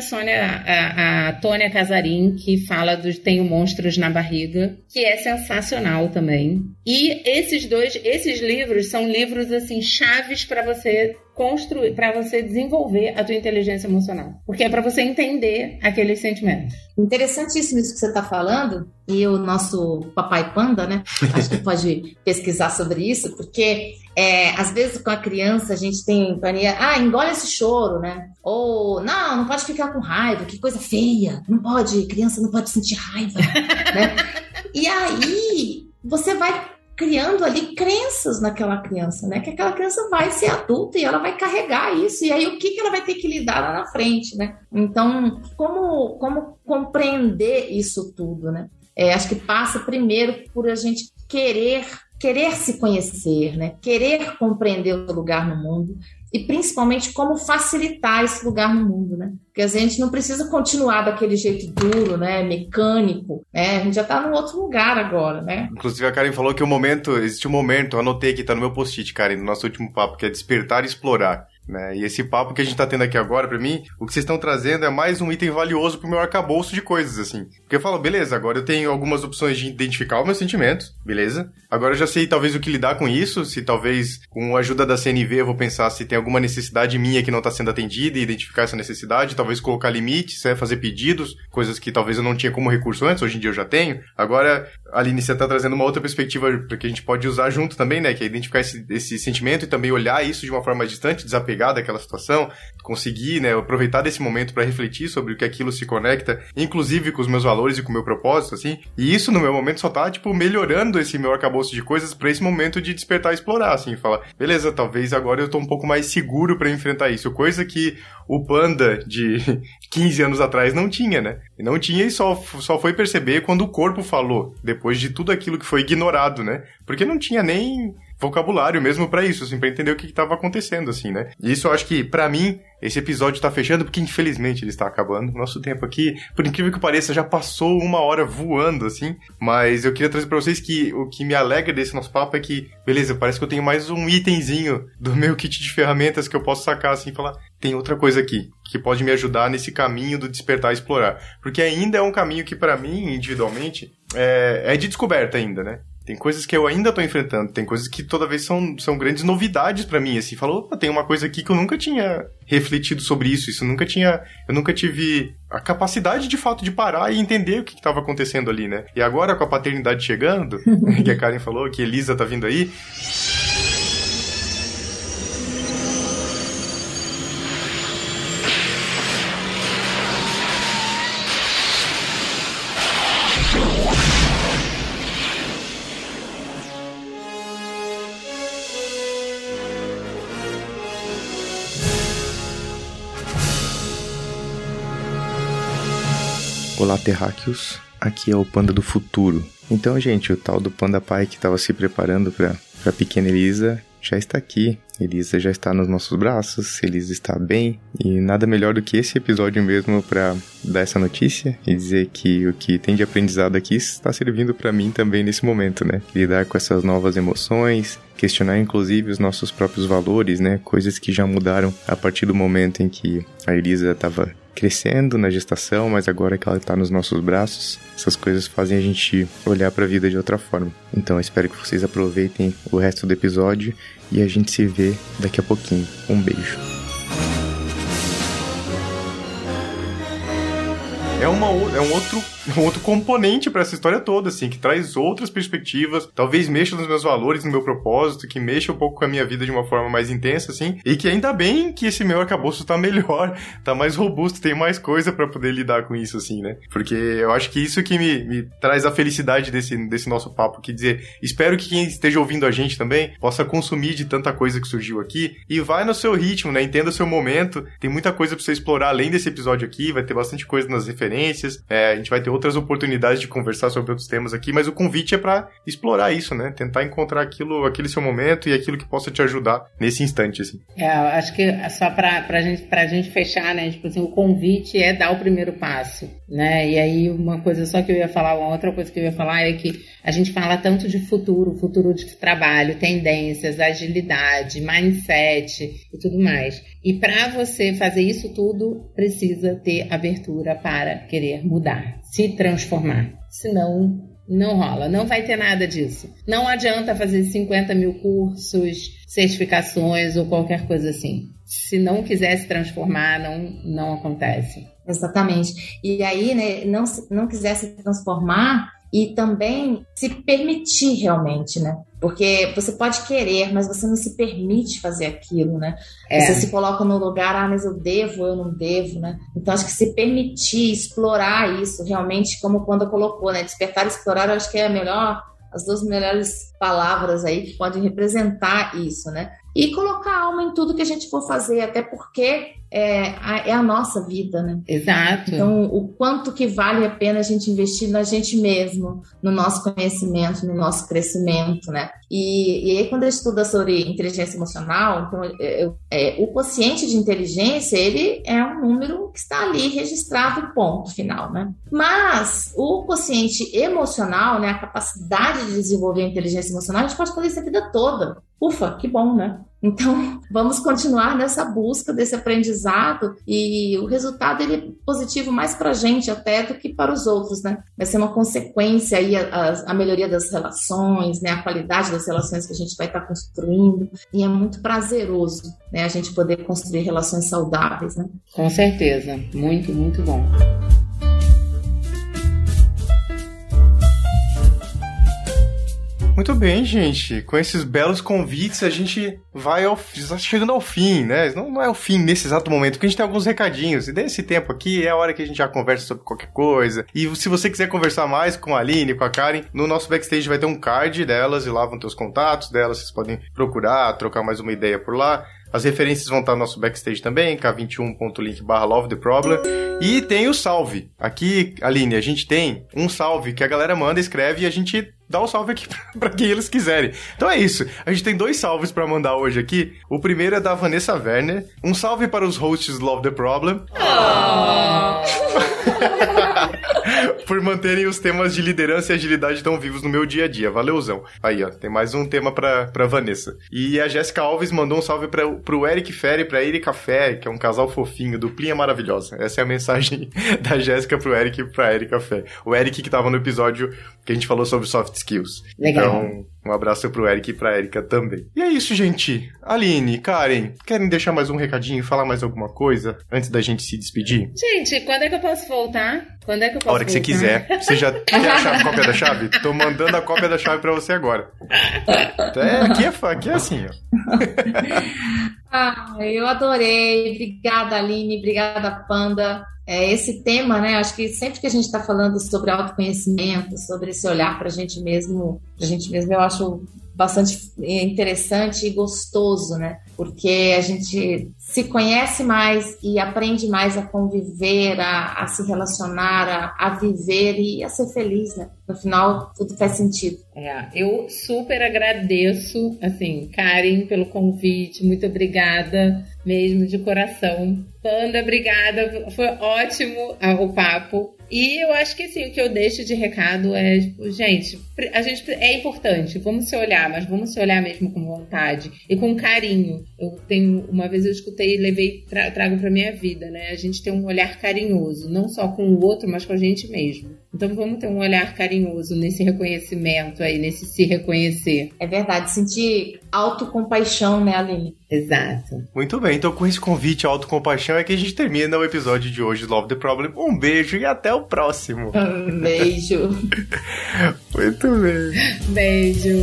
a Tônia Casarim, que fala Tenho Monstros na Barriga, que é sensacional também. E esses livros são livros, assim, chaves para você construir, para você desenvolver a tua inteligência emocional. Porque é para você entender aqueles sentimentos. Interessantíssimo isso que você está falando. E o nosso papai panda, né? Acho que pode pesquisar sobre isso, porque às vezes com a criança a gente tem mania, engole esse choro, né? Ou, não pode ficar com raiva, que coisa feia. Não pode, criança não pode sentir raiva, né? E aí você vai criando ali crenças naquela criança, né? Que aquela criança vai ser adulta e ela vai carregar isso. E aí o que ela vai ter que lidar lá na frente, né? Então, como compreender isso tudo, né? Acho que passa primeiro por a gente querer se conhecer, né? Querer compreender o lugar no mundo e principalmente como facilitar esse lugar no mundo, né? Porque a gente não precisa continuar daquele jeito duro, né? Mecânico, né? A gente já tá num outro lugar agora, né? Inclusive a Karen falou que existe um momento, eu anotei aqui, tá no meu post-it, Karen, no nosso último papo, que é despertar e explorar. né? E esse papo que a gente tá tendo aqui agora, pra mim, o que vocês estão trazendo é mais um item valioso pro meu arcabouço de coisas, assim. Porque eu falo, beleza, agora eu tenho algumas opções de identificar os meus sentimentos, beleza? Agora eu já sei talvez o que lidar com isso, se talvez com a ajuda da CNV eu vou pensar se tem alguma necessidade minha que não tá sendo atendida e identificar essa necessidade, talvez colocar limites, fazer pedidos, coisas que talvez eu não tinha como recurso antes, hoje em dia eu já tenho. Agora, a Aline, você tá trazendo uma outra perspectiva que a gente pode usar junto também, né? Que é identificar esse sentimento e também olhar isso de uma forma mais distante, desapegar daquela situação, conseguir, né, aproveitar desse momento para refletir sobre o que aquilo se conecta, inclusive com os meus valores e com o meu propósito, assim. E isso, no meu momento, só tá, tipo, melhorando esse meu arcabouço de coisas pra esse momento de despertar e explorar, assim. Falar, beleza, talvez agora eu tô um pouco mais seguro pra enfrentar isso. Coisa que o Panda de 15 anos atrás não tinha, né? E não tinha e só foi perceber quando o corpo falou, depois de tudo aquilo que foi ignorado, né? Porque não tinha nem vocabulário mesmo pra isso, assim, pra entender o que tava acontecendo, assim, né? E isso eu acho que, pra mim, esse episódio tá fechando, porque infelizmente ele está acabando. Nosso tempo aqui, por incrível que pareça, já passou 1 hora voando, assim. Mas eu queria trazer pra vocês que o que me alegra desse nosso papo é que, beleza, parece que eu tenho mais um itemzinho do meu kit de ferramentas que eu posso sacar, assim, e falar, tem outra coisa aqui que pode me ajudar nesse caminho do despertar e explorar. Porque ainda é um caminho que, pra mim, individualmente, é de descoberta ainda, né? Tem coisas que eu ainda tô enfrentando, tem coisas que toda vez são grandes novidades pra mim, assim. Falou, opa, tem uma coisa aqui que eu nunca tinha refletido sobre isso, eu nunca tive a capacidade, de fato, de parar e entender o que tava acontecendo ali, né? E agora, com a paternidade chegando, que a Karen falou, que a Elisa tá vindo aí... Olá, terráqueos, aqui é o Panda do Futuro. Então, gente, o tal do Panda Pai que estava se preparando para a pequena Elisa já está aqui. Elisa já está nos nossos braços, Elisa está bem, e nada melhor do que esse episódio mesmo para dar essa notícia e dizer que o que tem de aprendizado aqui está servindo para mim também nesse momento, né? Lidar com essas novas emoções, questionar inclusive os nossos próprios valores, né? Coisas que já mudaram a partir do momento em que a Elisa estava crescendo na gestação, mas agora que ela está nos nossos braços, essas coisas fazem a gente olhar para a vida de outra forma. Então eu espero que vocês aproveitem o resto do episódio e a gente se vê daqui a pouquinho. Um beijo. É um outro componente pra essa história toda, assim, que traz outras perspectivas, talvez mexa nos meus valores, no meu propósito, que mexa um pouco com a minha vida de uma forma mais intensa, assim, e que ainda bem que esse meu arcabouço tá melhor, tá mais robusto, tem mais coisa pra poder lidar com isso, assim, né? Porque eu acho que isso que me traz a felicidade desse nosso papo, que dizer, espero que quem esteja ouvindo a gente também possa consumir de tanta coisa que surgiu aqui, e vai no seu ritmo, né? Entenda o seu momento, tem muita coisa pra você explorar além desse episódio aqui, vai ter bastante coisa nas referências, a gente vai ter outras oportunidades de conversar sobre outros temas aqui, mas o convite é pra explorar isso, né? Tentar encontrar aquele seu momento e aquilo que possa te ajudar nesse instante, assim. Acho que só pra gente fechar, né? Tipo assim, o convite é dar o primeiro passo, né? E aí uma coisa só que eu ia falar, uma outra coisa que eu ia falar é que a gente fala tanto de futuro de trabalho, tendências, agilidade, mindset e tudo mais. E para você fazer isso tudo, precisa ter abertura para querer mudar, se transformar. Senão, não rola, não vai ter nada disso. Não adianta fazer 50 mil cursos, certificações ou qualquer coisa assim. Se não quiser se transformar, não acontece. Exatamente. E aí, né, não quiser se transformar e também se permitir realmente, né? Porque você pode querer, mas você não se permite fazer aquilo, né? Você se coloca no lugar, mas eu devo, eu não devo, né? Então, acho que se permitir explorar isso, realmente, como quando colocou, né? Despertar e explorar, eu acho que é as duas melhores palavras aí que podem representar isso, né? E colocar a alma em tudo que a gente for fazer, até porque é a nossa vida, né? Exato. Então, o quanto que vale a pena a gente investir na gente mesmo, no nosso conhecimento, no nosso crescimento, né? E aí, quando eu estudo sobre inteligência emocional, então, o quociente de inteligência, ele é um número que está ali registrado, ponto final, né? Mas o quociente emocional, né, a capacidade de desenvolver a inteligência emocional, a gente pode fazer isso a vida toda. ufa, que bom, né? Então, vamos continuar nessa busca desse aprendizado e o resultado ele é positivo mais para a gente até do que para os outros, né? Vai ser uma consequência aí a melhoria das relações, né? A qualidade das relações que a gente vai estar construindo e é muito prazeroso, né? A gente poder construir relações saudáveis, né? Com certeza, muito, muito bom. Muito bem, gente. Com esses belos convites, a gente vai chegando ao fim, né? Não é o fim nesse exato momento, porque a gente tem alguns recadinhos. E desse tempo aqui é a hora que a gente já conversa sobre qualquer coisa. E se você quiser conversar mais com a Aline, com a Karen, no nosso backstage vai ter um card delas e lá vão ter os contatos delas. Vocês podem procurar, trocar mais uma ideia por lá. As referências vão estar no nosso backstage também, k21.link/lovetheproblem. E tem o salve. Aqui, Aline, a gente tem um salve que a galera manda, escreve e a gente dá o salve aqui pra quem eles quiserem. Então é isso. A gente tem 2 salves pra mandar hoje aqui. O primeiro é da Vanessa Werner. Um salve para os hosts do Love the Problem. Por manterem os temas de liderança e agilidade tão vivos no meu dia a dia. Valeuzão. Aí, ó, tem mais um tema pra Vanessa. E a Jéssica Alves mandou um salve pro Eric Ferri e pra Erika Fé, que é um casal fofinho, duplinha maravilhosa. Essa é a mensagem da Jéssica pro Eric e pra Erika Fé. O Eric que tava no episódio que a gente falou sobre soft skills. Legal. Então, um abraço pro Eric e pra Erika também. E é isso, gente. Aline, Karen, querem deixar mais um recadinho e falar mais alguma coisa antes da gente se despedir? Gente, quando é que eu posso voltar? Quando é que eu posso A hora que você quiser. Você já quer a cópia da chave? Tô mandando a cópia da chave pra você agora. Aqui é assim, ó. Eu adorei. Obrigada, Aline. Obrigada, Panda. Esse tema, né? Acho que sempre que a gente está falando sobre autoconhecimento, sobre esse olhar para a gente mesmo, eu acho bastante interessante e gostoso, né? Porque a gente se conhece mais e aprende mais a conviver, a se relacionar, a viver e a ser feliz, né? No final, tudo faz sentido. Eu super agradeço, assim, Karen, pelo convite. Muito obrigada mesmo, de coração. Panda, obrigada. Foi ótimo o papo. E eu acho que, assim, o que eu deixo de recado é, gente, é importante, vamos se olhar, mas vamos se olhar mesmo com vontade e com carinho. Uma vez eu escutei e trago pra minha vida, né? A gente tem um olhar carinhoso, não só com o outro, mas com a gente mesmo. Então vamos ter um olhar carinhoso nesse reconhecimento aí, nesse se reconhecer. É verdade, sentir autocompaixão, né, Aline? Exato. Muito bem, então com esse convite à autocompaixão é que a gente termina o episódio de hoje do Love the Problem. Um beijo e até o próximo. Um beijo. Muito bem. Beijo.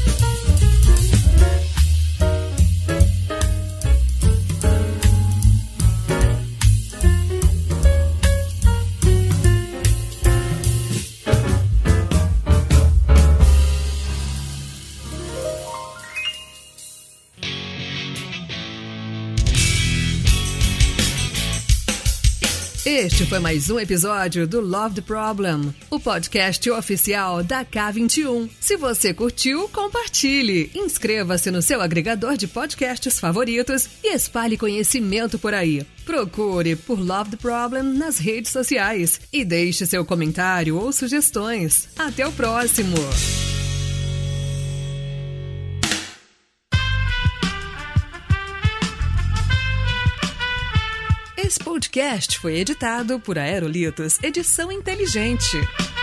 Este foi mais um episódio do Love the Problem, o podcast oficial da K21. Se você curtiu, compartilhe, inscreva-se no seu agregador de podcasts favoritos e espalhe conhecimento por aí. Procure por Love the Problem nas redes sociais e deixe seu comentário ou sugestões. Até o próximo! Esse podcast foi editado por Aerolitos Edição Inteligente.